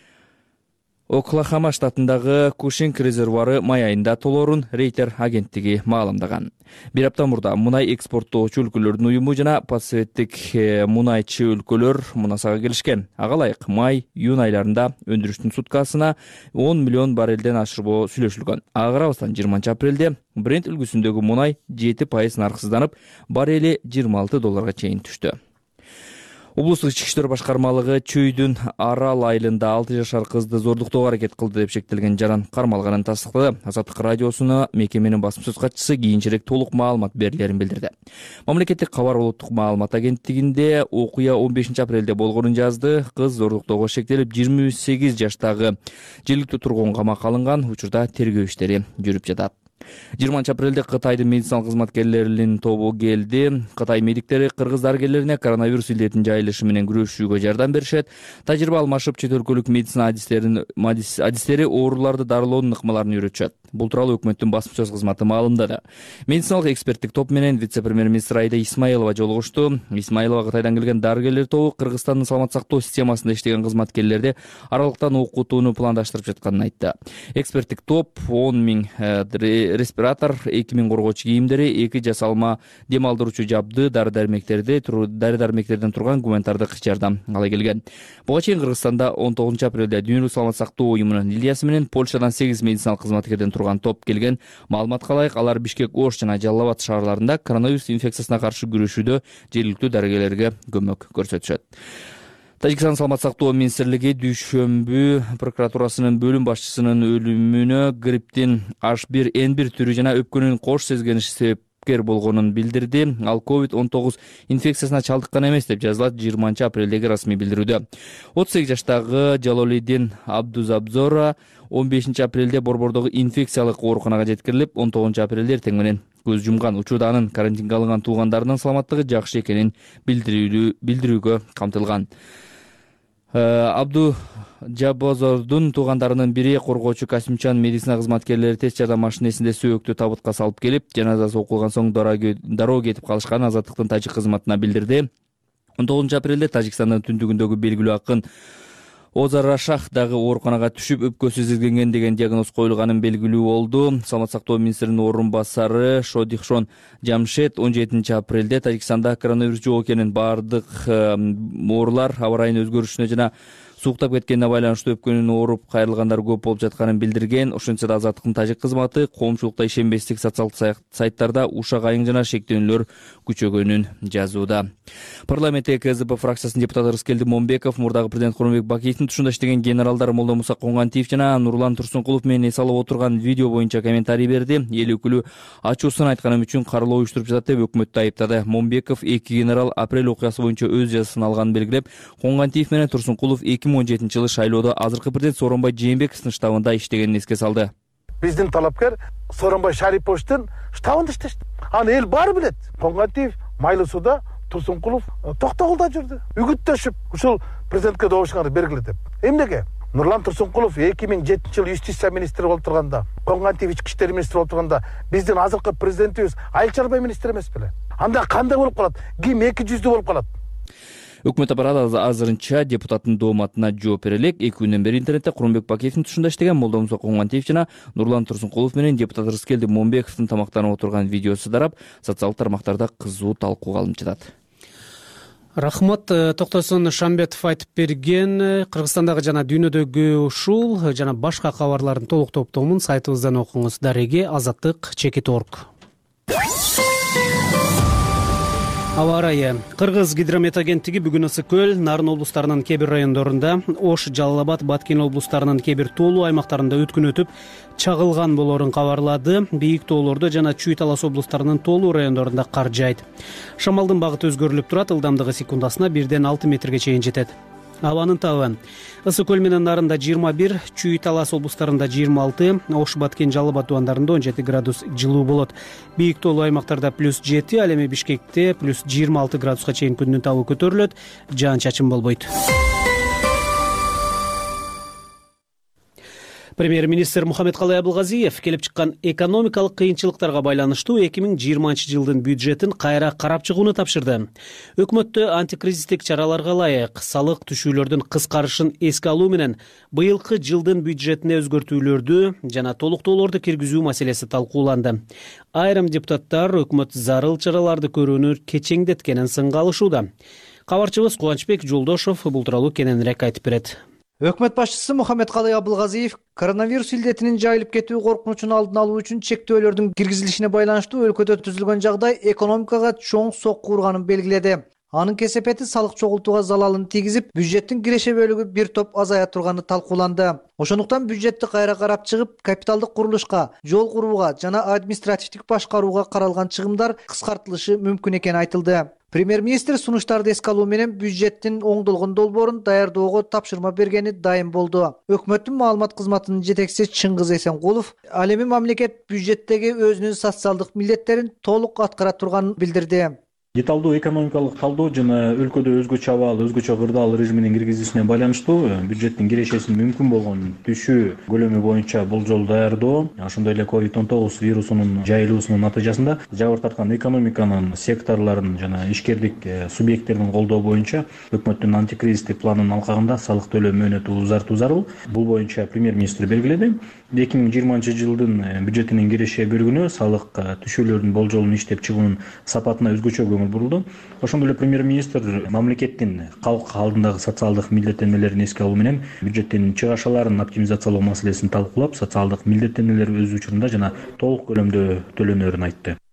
Оклахома штатындагы Кушинг резервуары май айында толоорун Рейтер агенттиги маалымдаган. Бир апта мурда мунай экспорттоочу өлкөлөрдүн уюму жана пацификтик мунайчы өлкөлөр мунасага келишкен. Ага ылайык май-июнь айларында өндүрүштүн суткасына 10 миллион баррелден ашырбоо сүйлөшүлгөн. Ага карабастан 20 апрелде Брент үлгүсүндөгү мунай 7% нарксызданып, баррели $26 чейин түштү. Облустук ички иштер башкармалыгы Чүйдүн Арал айылында 6 жашар кызды зордуктоого аракет кылды деп шектелген жаран кармалганын тастыктады. Азаттык радиосуна мекеменин басма сөз катчысы кийинчерээк толук маалымат берилерин билдирди. Мамлекеттик кабар улуттук маалымат агенттигинде окуя 15 апрелде болгонун жазды. Кыз зордуктоого шектелип 28 жаштагы жергиликтүү тургун камакка алынган. Учурда тергөө иштери жүрүп жатат. 20 апрелде Кытайдын медициналык кызматкерлеринин тобу келди. Кытай медиктери кыргыз дарыгерлерине коронавирус илдетин жайылышы менен күрөшүүгө жардам беришет. Тажрыйба алмашып, чет өлкөлүк медицина адистери ооруларды дарылоонун ыкмаларын үйрөтүшөт. Бул тууралуу өкмөттүн басма сөз кызматы маалымдады. Медициналык эксперттик топ менен вице-премьер-министр Айда Исмаилова жолугушту. Исмаилова Кытайдан келген дарыгерлер тобу Кыргызстандын саламат сактоо системасында иштеген кызматкерлерди аралыктан окутууну пландаштырып жатканын айтты. Эксперттик топ 10 000 респиратор, 2000 коргоочу кийимдери, 2 жасалма дем алдыруучу жабды, дары-дармектерден турган гуманитардык жардам ала келген. Буга чейин Кыргызстанда 19 апрелде Дүйнөлүк саламат сактоо уюмунун лилиясы менен Польшадан 8 медициналык кызматкерден турган топ келген. Маалыматка ылайык, алар Бишкек, Ош жана Жалал Абад шаарларында коронавирус инфекциясына каршы күрөшүүдө жергиликтүү дарыгерлерге көмөк көрсөтүшөт. Тажикстан саламат сактоо министрлиги дүйшөмбү прокуратурасынын бөлүм башчысынын өлүмүнө грипптин H1N1 түрү жана өпкөнүн кош сезгениши себеп талапкер болгонун билдирди. Ал COVID-19 инфекциясына чалдыккан эмес деп жазылат 20 апрелдеги расмий билдирүүдө. 38 жаштагы Жалолидин Абдузабзора 15 апрелде Борбордогу инфекциялык ооруканага жеткирилип, 19 апрелде эртең менен көз жумган. Учурда анын карантинге алынган туугандарынын саламаттыгы жакшы экенин билдирүүгө камтылган. Абдужабозордун туугандарынын бири коргоочу Касимчан медицина кызматкерлери тест жардам машинесинде сөөктү табытка салып келип, жаназасы окулган соң дароо кетип калышкан Азаттыктын тажик кызматына билдирди. 19 апрелде Тажикстандын түндүгүндөгү белгилүү акын Озарашах дагы ооруканага түшүп, өпкөсү зилгенген деген диагноз коюлганын белгилүү болду. Саламаттык сактоо министринин орун басары Шодихшон Жамшед 17 апрелде Тажикстанда коронавирус жок экенин, бардык оорулар аба райынын өзгөрүшүнө жана сууктап кеткенине байланыштуу өпкөнүн ооруп кайрылгандар көп болуп жатканын билдирген. Ошентсе да Азаттыктын тажик кызматы коомчулукта ишенбестик социалдык сайттарда ушак айың жана шектөөнүлөр күчөгөнүн жазууда. Парламентте КЗП фракциясынын депутаты Рыскелди Момбеков мурдагы президент Курманбек Бакиевдин тушунда иштеген генералдар Молдомуса Коңгантиев жана Нурлан Турсункулов менен эс алып отурган видео боюнча комментарий берди. Эл өкүлү ачуусун айтканым үчүн карлоо уюштуруп жатат деп өкмөттү айыптады. Момбеков эки генерал апрель окуясы боюнча өз жазасын алганын белгилеп, Коңгантиев менен Турсункулов 2017 жылы шайлоодо азыркы президент Сооронбай Жээнбековдун штабында иштегенин эске салды. Биздин талапкер Сооронбай Шариповичтин штабында иштешти. Аны эл баары билет. Коңгантиев Майлы сууда, Турсункулов Токтогулда жүрдү. Үгүттөшүп, ушул президентке добушканы бергиле деп. Эмнеге? Нурлан Турсункулов 2007 жылы юстиция министри болуп турганда, Коңгантиев ички иштер министри болуп турганда, биздин азыркы президентибиз Айыл чарба министри эмес беле? Анда кандай болуп калат? Ким эки жүздүү болуп калат? Өкмөт аппараты азырынча депутаттын дооматына жооп бере элек. 2 күндөн бери интернетте Курманбек Бакиевдин тушунда иштеген Молдомуса Коңгантиев жана Нурлан Турсункулов менен депутат Рыскелди Момбековдун тамактанып отурган видеосу тарап, социалдык тармактарда кызуу талкууга алынып жатат. Рахмат. Токтосун Шамбетов айтып берген Кыргызстандагы жана дүйнөдөгү ушул жана башка кабарлардын толук топтомун сайтыбыздан окуңуз. Дареге azatlyk.org. Аба ырайы. Кыргыз гидромет агенттиги бүгүн Ысык көл, Нарын облустарынын кээ бир райондорунда, Ош, Жалал Абад, Баткен облустарынын кээ бир тоолуу аймактарында өткүн өтүп, чагылган болоорун кабарлады. Бийик тоолордо жана Чүй Талас облустарынын тоолуу райондорунда кар жайт. Шамалдын багыты өзгөрүлүп турат, ылдамдыгы секундасына 1-ден 6 метрге чейин жетет. Абанын табы Ысык көл менен Нарында 21, Чүй Талас облустарында 26, Ош, Баткен, Жалал Абад тубандарында 17 градус жылуу болот. Бийик тоолуу аймактарда +7, ал эми Бишкекте +26 градуска чейин күндүн табы көтөрүлөт, жаан-чачын болбойт. Премьер-министр Мухаммедкалый Абылгазиев келип чыккан экономикалык кыйынчылыктарга байланыштуу 2020 жылдын бюджетин кайра карап чыгууну тапшырды. Өкмөттө антикризистик чараларга ылайык салык түшүүлөрдүн кыскарышын эске алуу менен быйылкы жылдын бюджетине өзгөртүүлөрдү жана толуктоолорду киргизүү маселеси талкууланды. Айрым депутаттар өкмөт зарыл чараларды көрүүнү кечеңдеткенин сынга алышууда. Кабарчыбыз Кубанычбек Жолдошов бул тууралуу кененирээк айтып берет. Өкмөт башчысы Мухаммедкалый Абылгазиев коронавирус илдетинин жайылып кетүү коркунучун алдын алуу үчүн чектөөлөрдүн киргизилишине байланыштуу өлкөдө түзүлгөн жагдай экономикага чоң сокку урганын белгиледи. Анын кесепети салык чогултууга залалын тийгизип, бюджеттин киреше бөлүгү бир топ азая турганы талкууланды. Ошондуктан бюджетти кайра карап чыгып, капиталдык курулушка, жол курууга жана административдик башкарууга каралган чыгымдар кыскартылышы мүмкүн экени айтылды. Премьер-министр сунуштарды эске алуу менен бюджеттин оңдолгон долбоорун даярдоого тапшырма бергени дайым болду. Өкмөттүн маалымат кызматынын жетекчиси Чыңгыз Эсенкулов ал эми мамлекет бюджеттеги өзүнүн социалдык милдеттерин толук аткара турганын билдирди. Деталдуу экономикалык талдоо жана өлкөдө өзгөчө абал, өзгөчө кырдаал режиминин киргизилишине байланыштуу бюджеттин кирешесин мүмкүн болгон түшүү көлөмү боюнча болжол даярдоо, ошондой эле COVID-19 вирусунун жайылуусунун натыйжасында жабыр тарткан экономиканын секторлорун жана ишкердик субъекттерин колдоо боюнча өкмөттүн антикризистик планынын алкагында салык төлөө мөөнөтү узартуу зарыл. Бул боюнча премьер-министр белгиледи. 2020 жылдын бюджетинин киреше бөлүгүнө салык түшүүлөрдүн болжолун иштеп чыгуунун сапатына өзгөчө көңүл бурулду. Ошондой эле премьер-министр мамлекеттин калк алдындагы социалдык милдеттенмелерин эске алуу менен бюджеттин чыгашаларын оптимизациялоо маселесин талкуулап, социалдык милдеттенмелер өз учурунда жана толук көлөмдө төлөнөрүн айтты.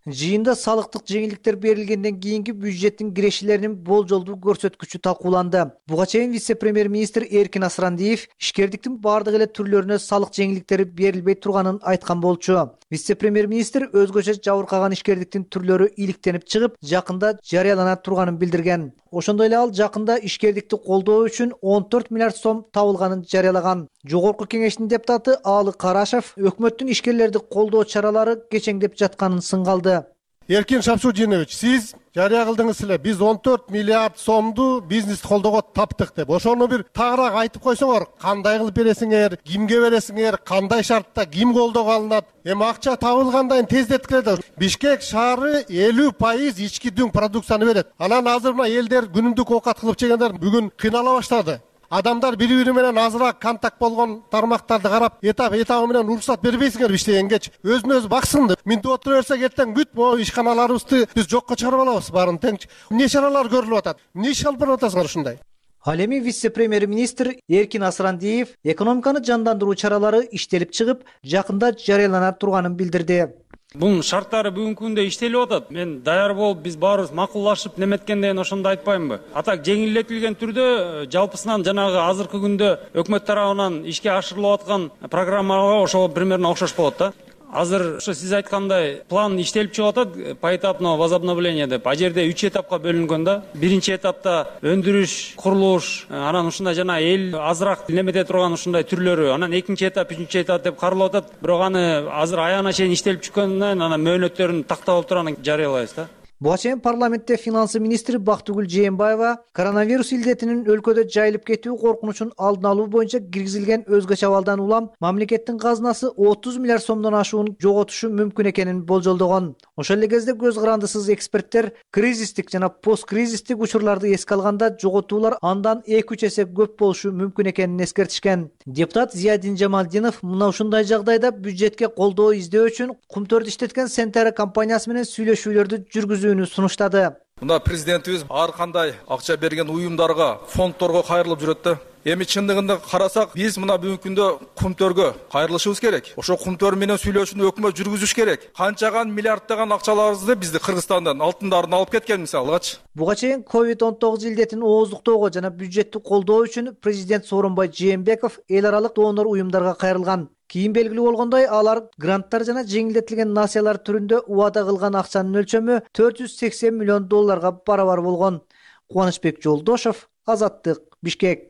Жыйында салыктык жеңилдиктер берилгенден кийинки бюджеттин кирешелеринин болжолдуу көрсөткүчү талкууланды. Буга чейин вице-премьер-министр Эркин Асрандиев ишкердиктин бардык эле түрлөрүнө салык жеңилдиктери берилбей турганын айткан болчу. Вице-премьер-министр өзгөчө жабыркаган ишкердиктин түрлөрү иликтенип чыгып, жакында жарыялана турганын билдирген. Ошондой эле ал жакында ишкердикти колдоо үчүн 14 миллиард сом табылганын жарыялаган. Жогорку кеңештин депутаты Аалы Карашев өкмөттүн ишкерлерди колдоо чаралары кечеңдеп жатканын сынгалды. Эркин Шамсудинович, сиз жарыя кылдыңыз эле, биз 14 миллиард сомду бизнести колдоого таптык деп. Ошону бир тагыраак айтып койсоңор, кандай кылып бересиңер, кимге бересиңер, кандай шартта, ким колдоого алынат? Эми акча табылгандан тездеткиле. Бишкек шаары 50% ички дүң продукцияны берет. Анан азыр мына элдер күнүмдүк оокат кылып жегендер бүгүн кыйнала баштады. Адамдар бири-бири менен азыраак контакт болгон тармактарды карап, этабы менен уруксат бербейсиңер иштегенге. Өзүн өзү баксын деп. Минтип отура берсек эртең бүт могу ишканаларыбызды биз жокко чыгарып алабыз баарын тең. Эмне чаралар көрүлүп атат? Эмне иш алып барып атасыңар ушундай? Ал эми вице-премьер-министр Эркин Асрандиев экономиканы жандандыруу чаралары иштелип чыгып, жакында жарыялана турганын билдирди. Бунун шарттары бүгүнкү күндө иштелип атат. Мен даяр болуп, биз баарыбыз макуллашып неметкенден ошондо айтпаймынбы? Атак жеңилдетилген түрдө жалпысынан жанагы азыркы күндө өкмөт тарабынан ишке ашырылып аткан программага ошого примерно окшош болот да. Азыр ошо сиз айткандай план иштелип чыгып атат, поэтапно возобновление деп. А жерде 3 этапка бөлүнгөн да. Биринчи этапта өндүрүш, курулуш, анан ушундай жана эл азыраак немете турган ушундай түрлөрү, анан экинчи этап, үчүнчү этап деп каралып атат. Бирок аны азыр аягына чейин иштелип чыккандан анан мөөнөттөрүн тактап алып туруп жарыялайбыз да. Буга чейин парламентте финансы министри Бактыгүл Жээнбаева коронавирус илдетинин өлкөдө жайылып кетүү коркунучун алдын алуу боюнча киргизилген өзгө чабалдан улам мамлекеттин казынасы 30 миллиард сомдон ашуун жоготушу мүмкүн экенин болжолдогон. Ошол эле кезде көз карандысыз эксперттер кризистик жана посткризистик учурларды эске алганда жоготуулар андан 2-3 эсе көп болушу мүмкүн экенин эскертишкен. Депутат Зиядин Жамалдинов мына ушундай жагдайда бюджетке колдоо издөө үчүн кумтөрдү иштеткен Сентера компаниясы менен сүйлөшүүлөрдү жүргүзүүнү сунуштады. Мына президентибиз ар кандай акча берген уюмдарга, фондторго кайрылып жүрөт да. Эми чындыгында карасак, биз мына бүгүнкү күндө кумтөргө кайрылышыбыз керек. Ошо кумтөр менен сүйлөшүүнү өкмөт жүргүзүш керек. Канчаган миллиарддаган акчаларыбызды бизди Кыргызстандан алтындарын алып кеткен мисалгачы. Буга чейин COVID-19 илдетин ооздуктоого жана бюджетти колдоо үчүн президент Сооронбай Жээнбеков эл аралык донор уюмдарга кайрылган. Кийин белгилүү болгондой, алар гранттар жана жеңилдетилген насыялар түрүндө убада кылган акчанын өлчөмү $480 миллион барабар болгон. Кубанычбек Жолдошов, Азаттык, Бишкек.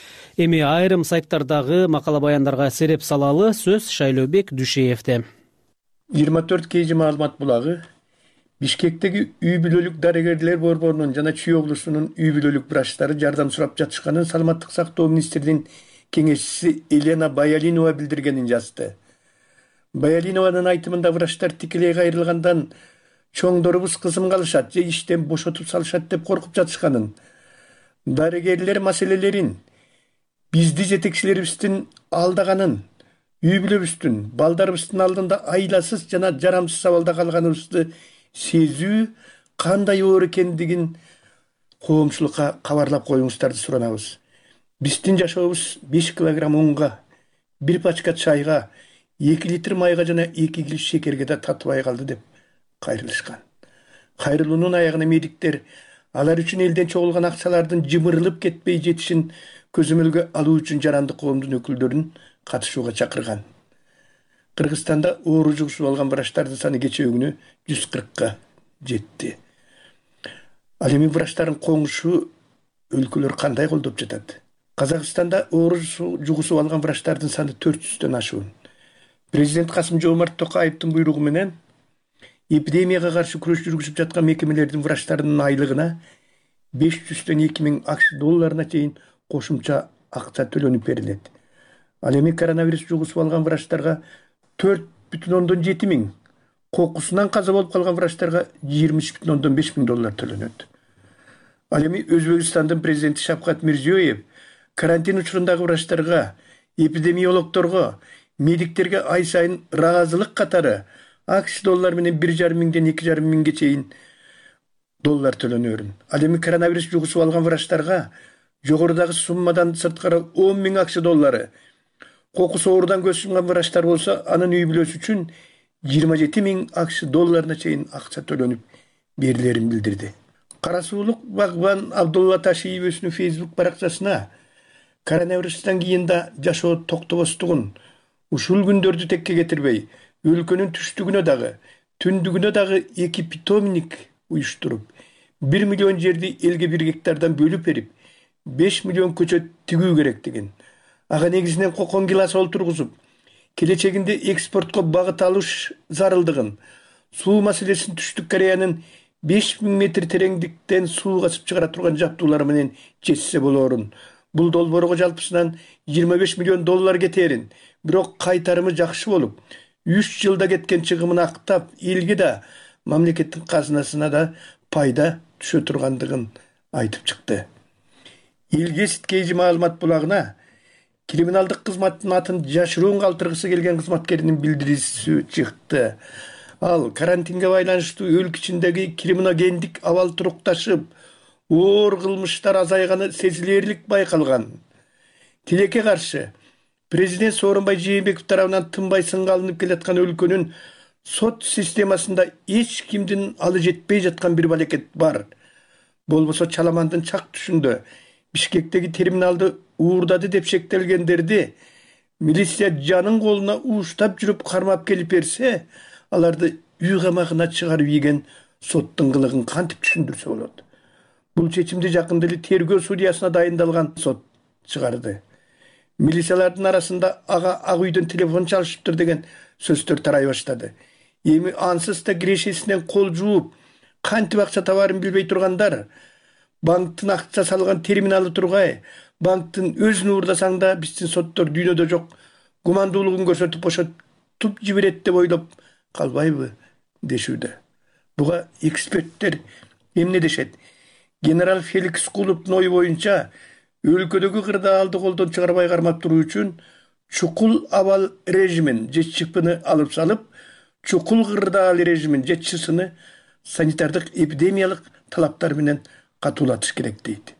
Эми айрым сайттардагы макала баяндарга сереп салалы сөз Шайлообек Дүшеевде. 24 kg маалымат булагы Бишкектеги үй бүлөлүк дарыгерлер борборунун жана Чүй облусунун үй бүлөлүк врачтары жардам сурап жатышканын Саламаттык сактоо министринин кеңешчиси Елена Баялинова билдиргенин жазды. Баялинованын айтымында врачтар тикелей кайрылгандан чоңдорубуз кызым калышат же иштен бошотуп салышат деп коркуп жатышканын, дарыгерлер маселелерин бизди жетекчилерибиздин алдаганын, үй бүлөбүздүн, балдарыбыздын алдында айласыз жана жарамсыз абалда калганыбызды сезүү кандай оор экендигин коомчулукка кабарлап коюңуздарды суранабыз. Биздин жашообуз 5 килограмм унга, 1 пачка чайга, 2 литр майга жана 2 кило шекерге да татыбай калды деп кайрылышкан. Кайрылуунун аягына медиктер алар үчүн элден чогулган акчалардын жымырылып кетпей жетишин көзөмөлгө алуу үчүн жарандык коомдун өкүлдөрүн катышууга чакырган. Кыргызстанда оору жугушуп алган врачтардын саны кечээ күнү 140-ка жетти. Ал эми врачтардын коңушу өлкөлөр кандай колдоп жатат? Казакстанда оору жугушуп алган врачтардын саны 400-төн ашуун. Президент Касым-Жомарт Токаевдин буйругу менен эпидемияга каршы күрөш жүргүзүп жаткан мекемелердин врачтарынын айлыгына $500-төн $2,000 чейин кошумча акча төлөнүп берилет. Ал эми коронавирус жугушуп алган врачтарга $4,7 миң, кокусунан каза болуп калган врачтарга $23,5 миң төлөнөт. Ал эми Өзбекстандын президенти Шавкат Мирзиёев карантин учурундагы врачтарга, эпидемиологторго, медиктерге ай сайын ыраазылык катары $1,5 менен $1,5 миңден $2,5 миңге чейин төлөнөрүн. Ал эми коронавирус жугушуп алган врачтарга жогорудагы суммадан сырткары $10 миң, кокус оорудан көз жумган врачтар болсо, анын үй бүлөсү үчүн 27 миң ақш долларына чейин акча төлөнүп берилерин билдирди. Кара суулук багбан Абдулла Ташиев өзүнүн Facebook баракчасына коронавирустан кийин да жашоо токтобостугун, ушул күндөрдү текке кетирбей, өлкөнүн түштүгүнө дагы, түндүгүнө дагы 2 питомник уюштуруп, 1 миллион жерди элге 1 гектардан бөлүп берип, 5 миллион көчөт тигүү керектигин, ага негизинен кокон гилас олтургузуп, келечегинде экспортко багыт алыш зарылдыгын, суу маселесин Түштүк Кореянын 5000 метр тереңдиктен суу качып чыгара турган жабдуулары менен чечсе болорун. Бул долбоорго жалпысынан 25 миллион доллар кетерин, бирок кайтарымы жакшы болуп, 3 жылда кеткен чыгымын актап, элге да, мамлекеттин казынасына да пайда түшө тургандыгын айтып чыкты. Элге Ситкейжи маалымат булагына криминалдык кызматтын атын жашыруун калтыргысы келген кызматкеринин билдирүүсү чыкты. Ал карантинге байланыштуу өлкө ичиндеги криминогендик абал турукташып, оор кылмыштар азайганы сезилерлик байкалган. Тилекке каршы президент Сооронбай Жээнбеков тарабынан тынбай сынга алынып келаткан өлкөнүн сот системасында эч кимдин алы жетпей жаткан бир балекет бар. Болбосо Чаламандын чак түшүндө Бишкектеги терминалды уурдады деп шектелгендерди милиция жанын колуна ууштап жүрүп кармап келип берсе, аларды үй камагына чыгарып ийген соттун кылыгын кантип түшүндүрсө болот. Бул чечимди жакында эле тергөө судьясына дайындалган сот чыгарды. Милициялардын арасында ага ак үйдөн телефон чалышыптыр деген сөздөр тарай баштады. Эми ансыз да кирешесинен кол жууп, кантип акча табарын билбей тургандар, банктын акча салган терминалы тургай, банктын өзүн уурдасаң да биздин соттор дүйнөдө жок, гумандуулугун көрсөтүп бошотуп жиберет деп ойлоп калбайбы дешүүдө. Буга эксперттер эмне дешет? Генерал Феликс Кулуптун ою боюнча, өлкөдөгү кырдаалды колдон чыгарбай кармап туруу үчүн чукул абал режимин же ЧПны алып салып, чукул кырдаал режимин же ЧСны санитардык эпидемиялык талаптар менен катуулатыш керек дейт.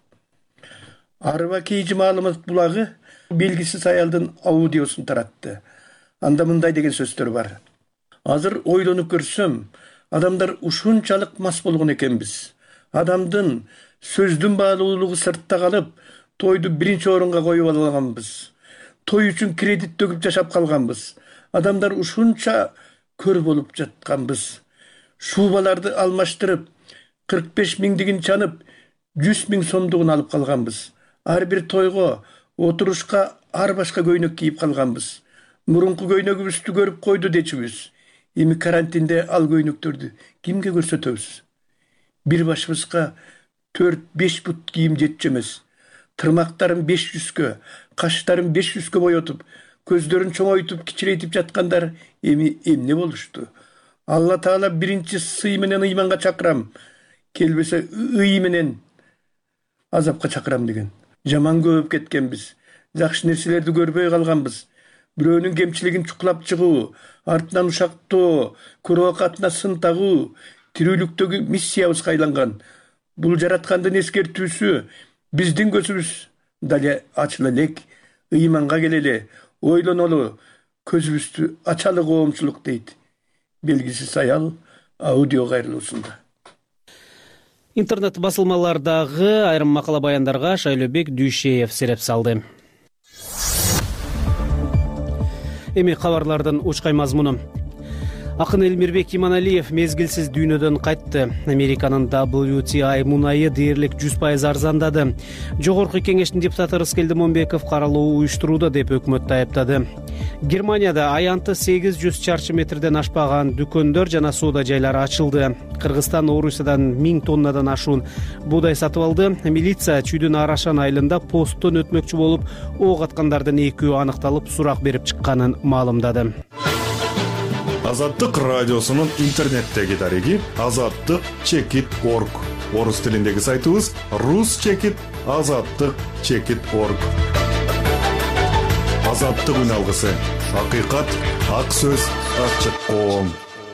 Арба Кейжи маалымат булагы белгисиз аялдын аудиосун таратты. Анда мындай деген сөздөр бар. Азыр ойлонуп көрсөм, адамдар ушунчалык мас болгон экенбиз. Адамдын сөздүн баалуулугу сыртта калып, тойду биринчи орунга коюп алганбыз. Той үчүн кредит төгүп жашап калганбыз. Адамдар ушунча көр болуп жатканбыз. Шубаларды алмаштырып, 45 миңдигин чанып, 100 миң сомдугун алып калганбыз. Ар бир тойго, отурушка ар башка көйнөк кийип калганбыз. Мурунку көйнөгүбүздү көрүп койду дечүбүз. Эми карантинде ал көйнөктөрдү кимге көрсөтөбүз? Бир башыбызга 4-5 бут кийим жетчү эмес. Тырмактарын 500кө, каштарын 500кө боетуп, көздөрүн чоңойтуп, кичирейтип жаткандар эми эмне болушту? Алла Таала биринчи сый менен ыйманга чакырам, келбесе ый менен азапка чакырам деген. Жаман көбөп кеткенбиз. Жакшы нерселерди көрбөй калганбыз. Бирөөнүн кемчилигин чукулап чыгуу, артынан ушактоо, курокатына сын тагуу тирүүлүктөгү миссиябызга айланган. Бул жараткандын эскертүүсү биздин көзүбүз дале ачыла элек, ыйманга келели, ойлонолу, көзүбүздү ачалы коомчулук дейт. Белгисиз аял аудио кайрылуусунда. Интернет басылмалардагы айрым макала баяндарга Шайлообек Дүйшеев сереп салды. Эми кабарлардын учкай мазмуну. Акын Элмирбек Иманалиев мезгилсиз дүйнөдөн кайтты. Американын WTI мунайы дээрлик 100% арзандады. Жогорку кеңештин депутаты Рыскелди Момбеков каралуу уюштурууда деп өкмөттү айыптады. Германияда аянты 800 чарчы метрден ашпаган дүкөндөр жана соода жайлары ачылды. Кыргызстан Орусиядан 1000 тоннадан ашуун буудай сатып алды. Милиция Чүйдүн Арашан айылында посттон өтмөкчү болуп, ок аткандардын экөө аныкталып, сурак берип чыкканын маалымдады. Азаттык радиосунун интернеттеги дареги azattyk.org. Орус тилиндеги сайтыбыз ruschekit.azattyk.org. Азаттык үн алгысы. Акыйкат, ак сөз, ачык коом.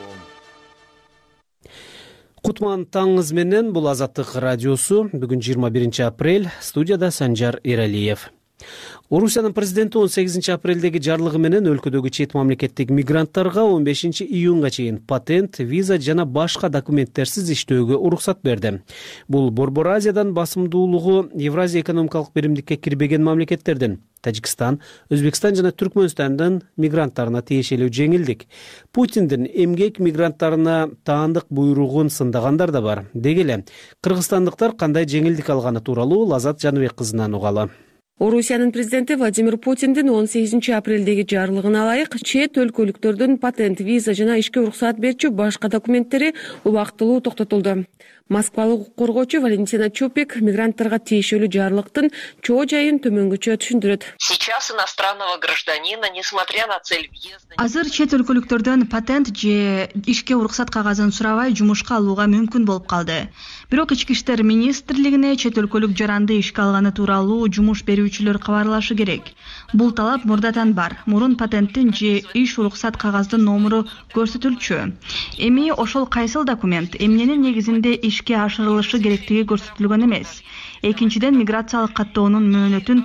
Кутман таңыз менен бул Азаттык радиосу. Бүгүн 21 апрель. Студияда Санжар Эралиев. Орусиянын президенти 18 апрелдеги жарлыгы менен өлкөдөгү чет мамлекеттик мигранттарга 15 июнга чейин патент, виза жана башка документтерсиз иштөөгө уруксат берди. Бул Борбор Азиядан басымдуулугу Евразия экономикалык биримдикке кирбеген мамлекеттердин Тажикстан, Өзбекстан жана Түркмөнстандын мигранттарына тиешелүү жеңилдик. Путиндин эмгек мигранттарына таандык буйругун сындагандар да бар. Деги эле кыргызстандыктар кандай жеңилдик алганы тууралуу Лазат Жаныбек кызынан угалы. Орусиянын президенти Владимир Путиндин 18 апрелдеги жарлыгына ылайык чет өлкөлүктөрдүн патент, виза жана ишке уруксат берчү башка документтери убактылуу токтотулду. Москвалык укук коргоочу Валентина Чупик мигранттарга тиешелүү жарлыктын чоо жайын төмөнгөчө түшүндүрөт. Сейчас иностранного гражданина, несмотря на цель въезда... Азыр чет өлкөлүктөрдөн патент же ишке уруксат кагазын сурабай жумушка алууга мүмкүн болуп калды. Бирок Ички иштер министрлигине чет өлкөлүк жаранды ишке алганы тууралуу жумуш берүүчүлөр кабарлашы керек. Бул талап мурдатан бар. Мурун патенттин же иш уруксат кагаздын номуру көрсөтүлчү. Эми ошол кайсыл документ эмненин негизинде ишке ашырылышы керектиги көрсөтүлгөн эмес. Экинчиден, миграциялык каттоонун мөөнөтүн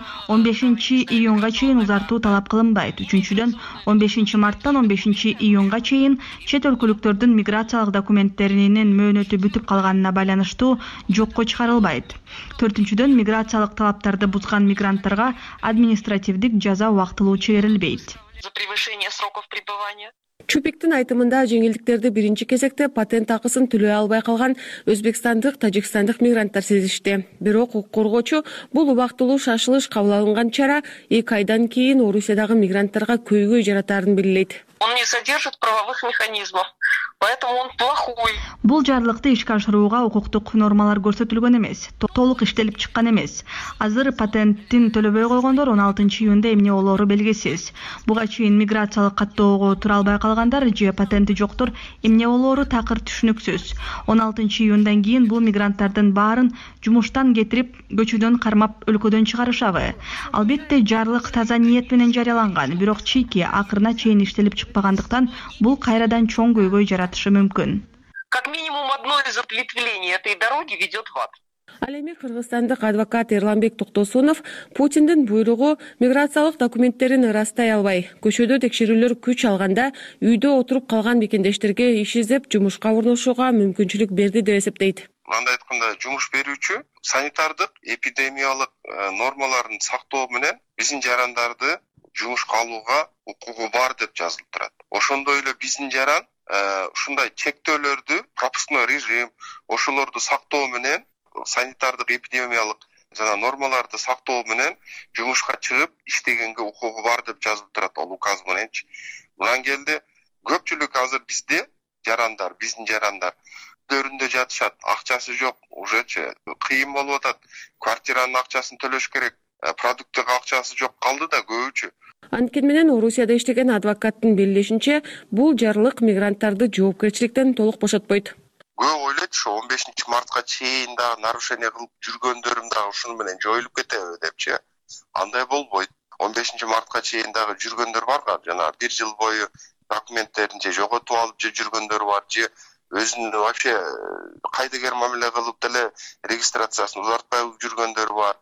15 июнга чейин узартуу талап кылынбайт. Үчүнчүдөн, 15 марттан 15 июнга чейин чет өлкөлүктөрдүн миграциялык документтеринин мөөнөтү бүтүп калганына байланыштуу жокко чыгарылбайт. Төртүнчүдөн, миграциялык талаптарды бузган мигранттарга административдик жаза убактылуу чегерилбейт. За превышение сроков пребывания. Чупиктин айтымында жеңилдиктерди биринчи кезекте патент акысын төлөй албай калган өзбекстандык, тажикстандык мигранттар сезишти. Бирок укук коргоочу бул убактылуу шашылыш кабыл алынган чара 2 айдан кийин Орусиядагы мигранттарга көйгөй жаратаарын белгилейт. Он не содержит правовых механизмов, поэтому он плохой. Бул жарлыкты ишке ашырууга укуктук нормалар көрсөтүлгөн эмес, толук иштелип чыккан эмес. Азыр патенттин төлөбөй койгондор 16 июнда эмне болоору белгисиз. Буга чейин миграциялык каттоого тура албай калгандар же патенти жоктор эмне болоору такыр түшүнүксүз. 16 июндан кийин бул мигранттардын баарын жумуштан кетирип, көчөдөн кармап өлкөдөн чыгарышабы. Албетте жарлык таза ниет менен жарыяланган, бирок чийки акырына чейин иштелип чыкпагандыктан бул кайрадан чоң көйгөй жаратышы мүмкүн. Как минимум одно из ответвлений этой дороги ведет в ад. Ал эми кыргызстандык адвокат Эрланбек Токтосунов Путиндин буйругу миграциялык документтерин ырастай албай, көчөдө текшерүүлөр күч алганда үйдө отуруп калган бекендештерге иш издеп жумушка орношууга мүмкүнчүлүк берди деп эсептейт. Мындай айтканда, жумуш берүүчү санитардык, эпидемиялык нормаларын сактоо менен биздин жарандарды жумушка алууга укугу бар деп жазылып турат. Ошондой эле биздин жаран ушундай чектөөлөрдү, пропускной режим, ошолорду сактоо менен, санитардык, эпидемиялык жана нормаларды сактоо менен жумушка чыгып иштегенге укугу бар деп жазылып турат ал указ мененчи. Мындан келди көпчүлүк азыр бизде жарандар, биздин жарандар үйлөрүндө жатышат, акчасы жок, ужечи кыйын болуп атат. Квартиранын акчасын төлөш керек, продуктка акчасы жок калды да көбүчү. Анткени менен Орусияда иштеген адвокаттын белгилешинче, бул жарлык мигранттарды жоопкерчиликтен толук бошотпойт. Көп ойлойт, ошо 15 мартка чейин да нарушение кылып жүргөндөрүм да ушуну менен жоюлуп кетеби депчи. Андай болбойт. 15 мартка чейин дагы жүргөндөр бар да, жана 1 жыл бою документтерин же жоготуп алып же жүргөндөр бар, же өзүнүн вообще кайдыгер мамиле кылып деле регистрациясын узартпай жүргөндөр бар.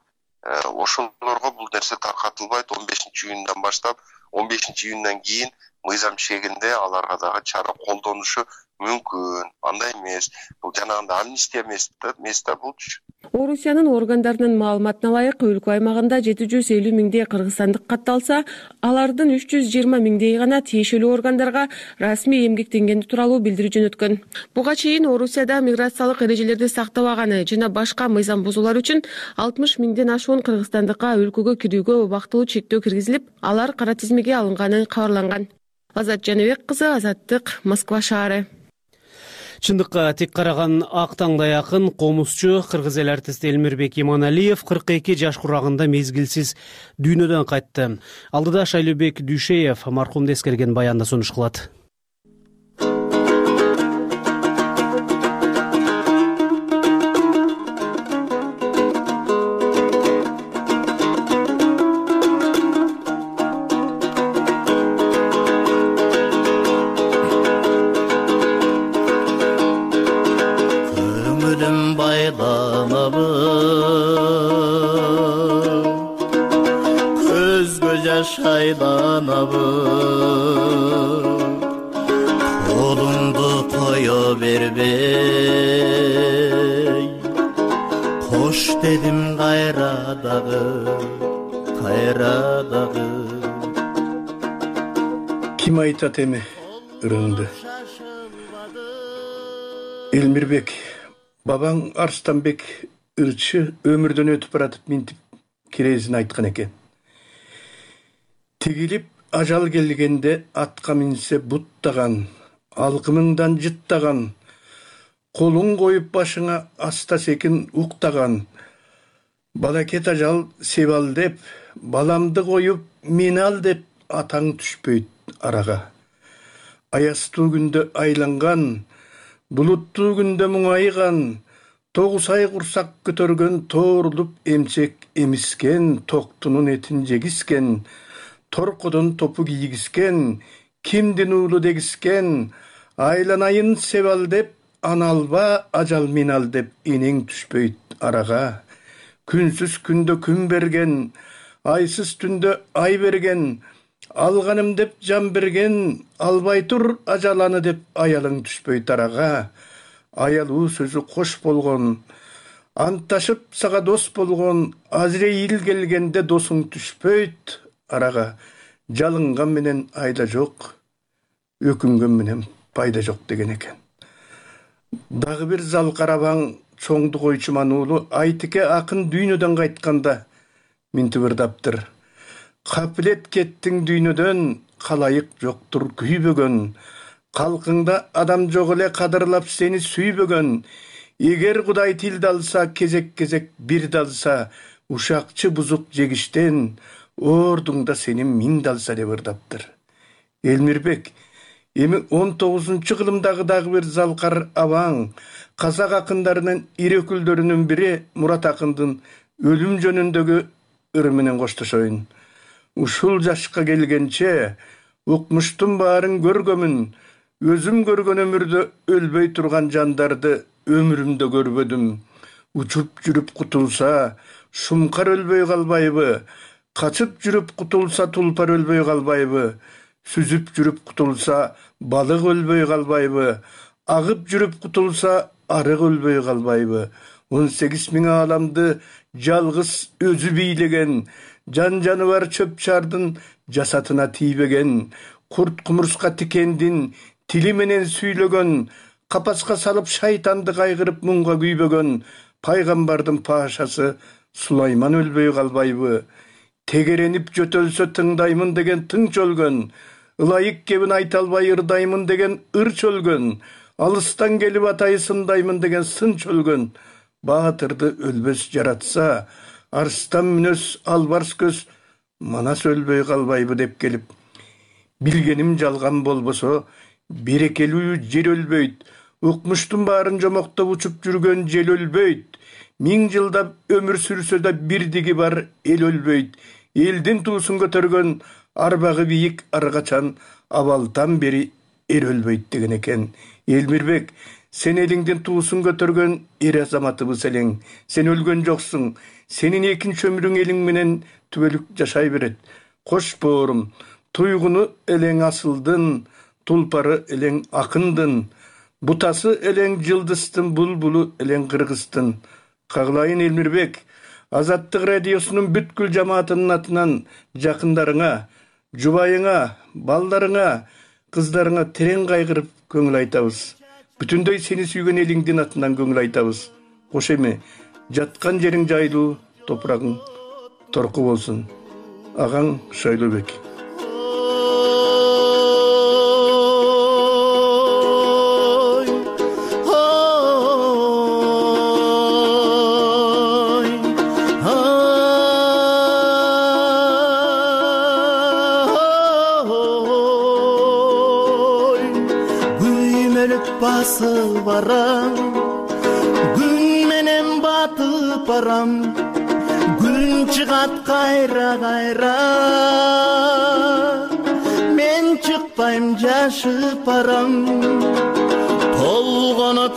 Ошолорго бул нерсе таркатылбайт. 15 июндан баштап 15 июндан кийин мыйзам чегинде аларга дагы чара колдонушу мүмкүн. Андай эмес. Бул жанагындай амнистия эмес да болчу. Орусиянын органдарынын маалыматына ылайык, өлкө аймагында 750 миңдей кыргызстандык катталса, алардын 320 миңдей гана тиешелүү органдарга расмий эмгектенгени тууралуу билдирүү жөнөткөн. Буга чейин Орусияда миграциялык эрежелерди сактабаганы жана башка мыйзам бузуулар үчүн 60 миңден ашуун кыргызстандыкка өлкөгө кирүүгө убактылуу чектөө киргизилип, алар кара тизмеге алынганы кабарланган. Лазат Жаныбек кызы, Азаттык, Москва шаары. Чындыкка тик караган ак таңдай акын комузчу кыргыз эл артисти Элмирбек Иманалиев 42 жаш курагында мезгилсиз дүйнөдөн кайтты. Алдыда Шайлообек Дүйшеев мархумду эскерген баянда сунуш кылат. кабы колуңду кое бербей кош дедим кайра дагы ким айтат эми ырыгыңды? Элмирбек, бабаң Арстанбек ырчы өмүрдөн өтүп баратып минтип кирезин айткан экен. Тигилип ажал келгенде атка минсе буттаган, алкымыңдан жыттаган, колуң коюп башыңа аста секин уктаган, балакет ажал себал деп, баламды коюп мен ал деп атаң түшпөйт арага. Аястуу күндө айланган, булуттуу күндө муңайган, тогуз ай курсак көтөргөн, тоорулуп эмчек эмискен, токтунун этин жегискен, торкодон топу кийгискен, кимдин уулу дегискен, айланайын себал деп, аналба ажал минал деп энең түшпөйт арага. Күнсүз күндө күн берген, айсыз түндө ай берген, алганым деп жан берген, албай тур ажаланы деп аялың түшпөйт арага. Аялуу сөзү кош болгон, антташып сага дос болгон, Азрейил келгенде досуң түшпөйт арага. Жалынган менен айда жок, өкүнгөн менен пайда жок деген экен. Дагы бир зал карабаң чоңду койчуман уулу Айтике акын дүйнөдөн кайтканда минтип ырдаптыр. Капилет кеттиң дүйнөдөн, калайык жоктур күйбөгөн, калкыңда адам жок эле кадырлап сени сүйбөгөн. Эгер Кудай тилди алса, кезек-кезек бир далса, ушакчы бузук жегиштен, ордуңда сенин миң далса деп ырдаптыр. Элмирбек, эми 19 кылымдагы дагы бир залкар абаң, казак акындарынын ирекүлдөрүнүн бири Мурат акындын өлүм жөнүндөгү ыры менен коштошоюн. Ушул жашка келгенче укмуштун баарын көргөмүн, өзүм көргөн өмүрдө өлбөй турган жандарды өмүрүмдө көрбөдүм. Учуп жүрүп кутулса, шумкар өлбөй калбайбы? Качып жүрүп кутулса, тулпар өлбөй калбайбы? Сүзүп жүрүп кутулса, балык өлбөй калбайбы? Агып жүрүп кутулса, арык өлбөй калбайбы? 18 000 ааламды жалгыз өзү бийлеген, жан жаныбар чөп чардын жасатына тийбеген, курт кумурска тикендин тили менен сүйлөгөн, капаска салып шайтанды кайгырып муңга күйбөгөн, пайгамбардын пашасы Сулайман өлбөй калбайбы? Тегеренип жөтөлсө тыңдаймын деген тыңч өлгөн, ылайык кебин айта албай ырдаймын деген ырч өлгөн, алыстан келип атайы сындаймын деген сынч өлгөн. Баатырды өлбөс жаратса, арстан мүнөс албарс көз, манас өлбөй калбайбы деп келип. Билгеним жалган болбосо, берекелүү жер өлбөйт, укмуштун баарын жомоктоп учуп жүргөн жел өлбөйт. 1000 жылдап өмүр сүрсө да бирдиги бар эл өлбөйт. Элдин туусун көтөргөн, арбагы бийик аргачан, абалдан бери эр өлбөйт деген экен. Элмирбек, сен элиңдин туусун көтөргөн эр азаматыбыз элең. Сен өлгөн жоксуң. Сенин экинчи өмүрүң элиң менен түбөлүк жашай берет. Кош боорум, туйгуну элең асылдын, тулпары элең акындын, бутасы элең жылдыстын, булбулу элең кыргыздын. Каглайын Элмирбек, Азаттык радиосунун бүткүл жамаатынын атынан жакындарыңа, жубайыңа, балдарыңа, кыздарыңа терең кайгырып көңүл айтабыз. Бүтүндөй сени сүйгөн элиңдин атынан көңүл айтабыз. Кош эми, жаткан жериң жайлуу, топурагың торку болсун. Агаң Шайлообек. Барам, күн менен батып барам, күн чыгат кайра, мен чыкпайм жашып барам, толгонуп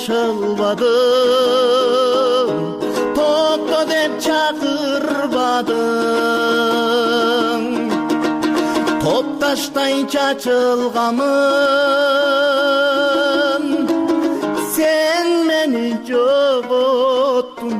шашылбадым, токто деп чакырбадым, таштай чачылганмын сен мени жоготтун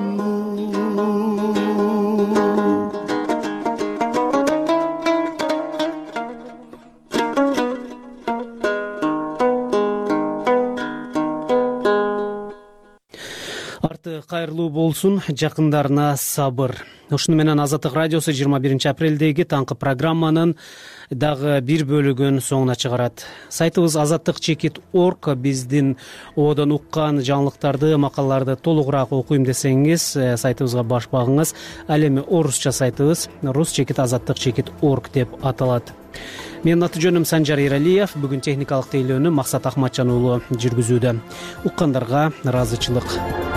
кайрылуу болсун, жакындарына сабыр. Ушуну менен Азаттык радиосу 21 апрелдеги таңкы программанын дагы бир бөлүгүн соңуна чыгарат. Сайтыбыз azattik.org биздин одон уккан жаңылыктарды, макалаларды толугураак окуйм десеңиз, сайтыбызга баш багыңыз. Ал эми орусча сайтыбыз rus.azattik.org деп аталат. Менин аты жөнүм Санжар Эралиев. Бүгүн техникалык тейлөөнү Максат Ахматжан уулу жүргүзүүдө. Уккандарга ыраазычылык.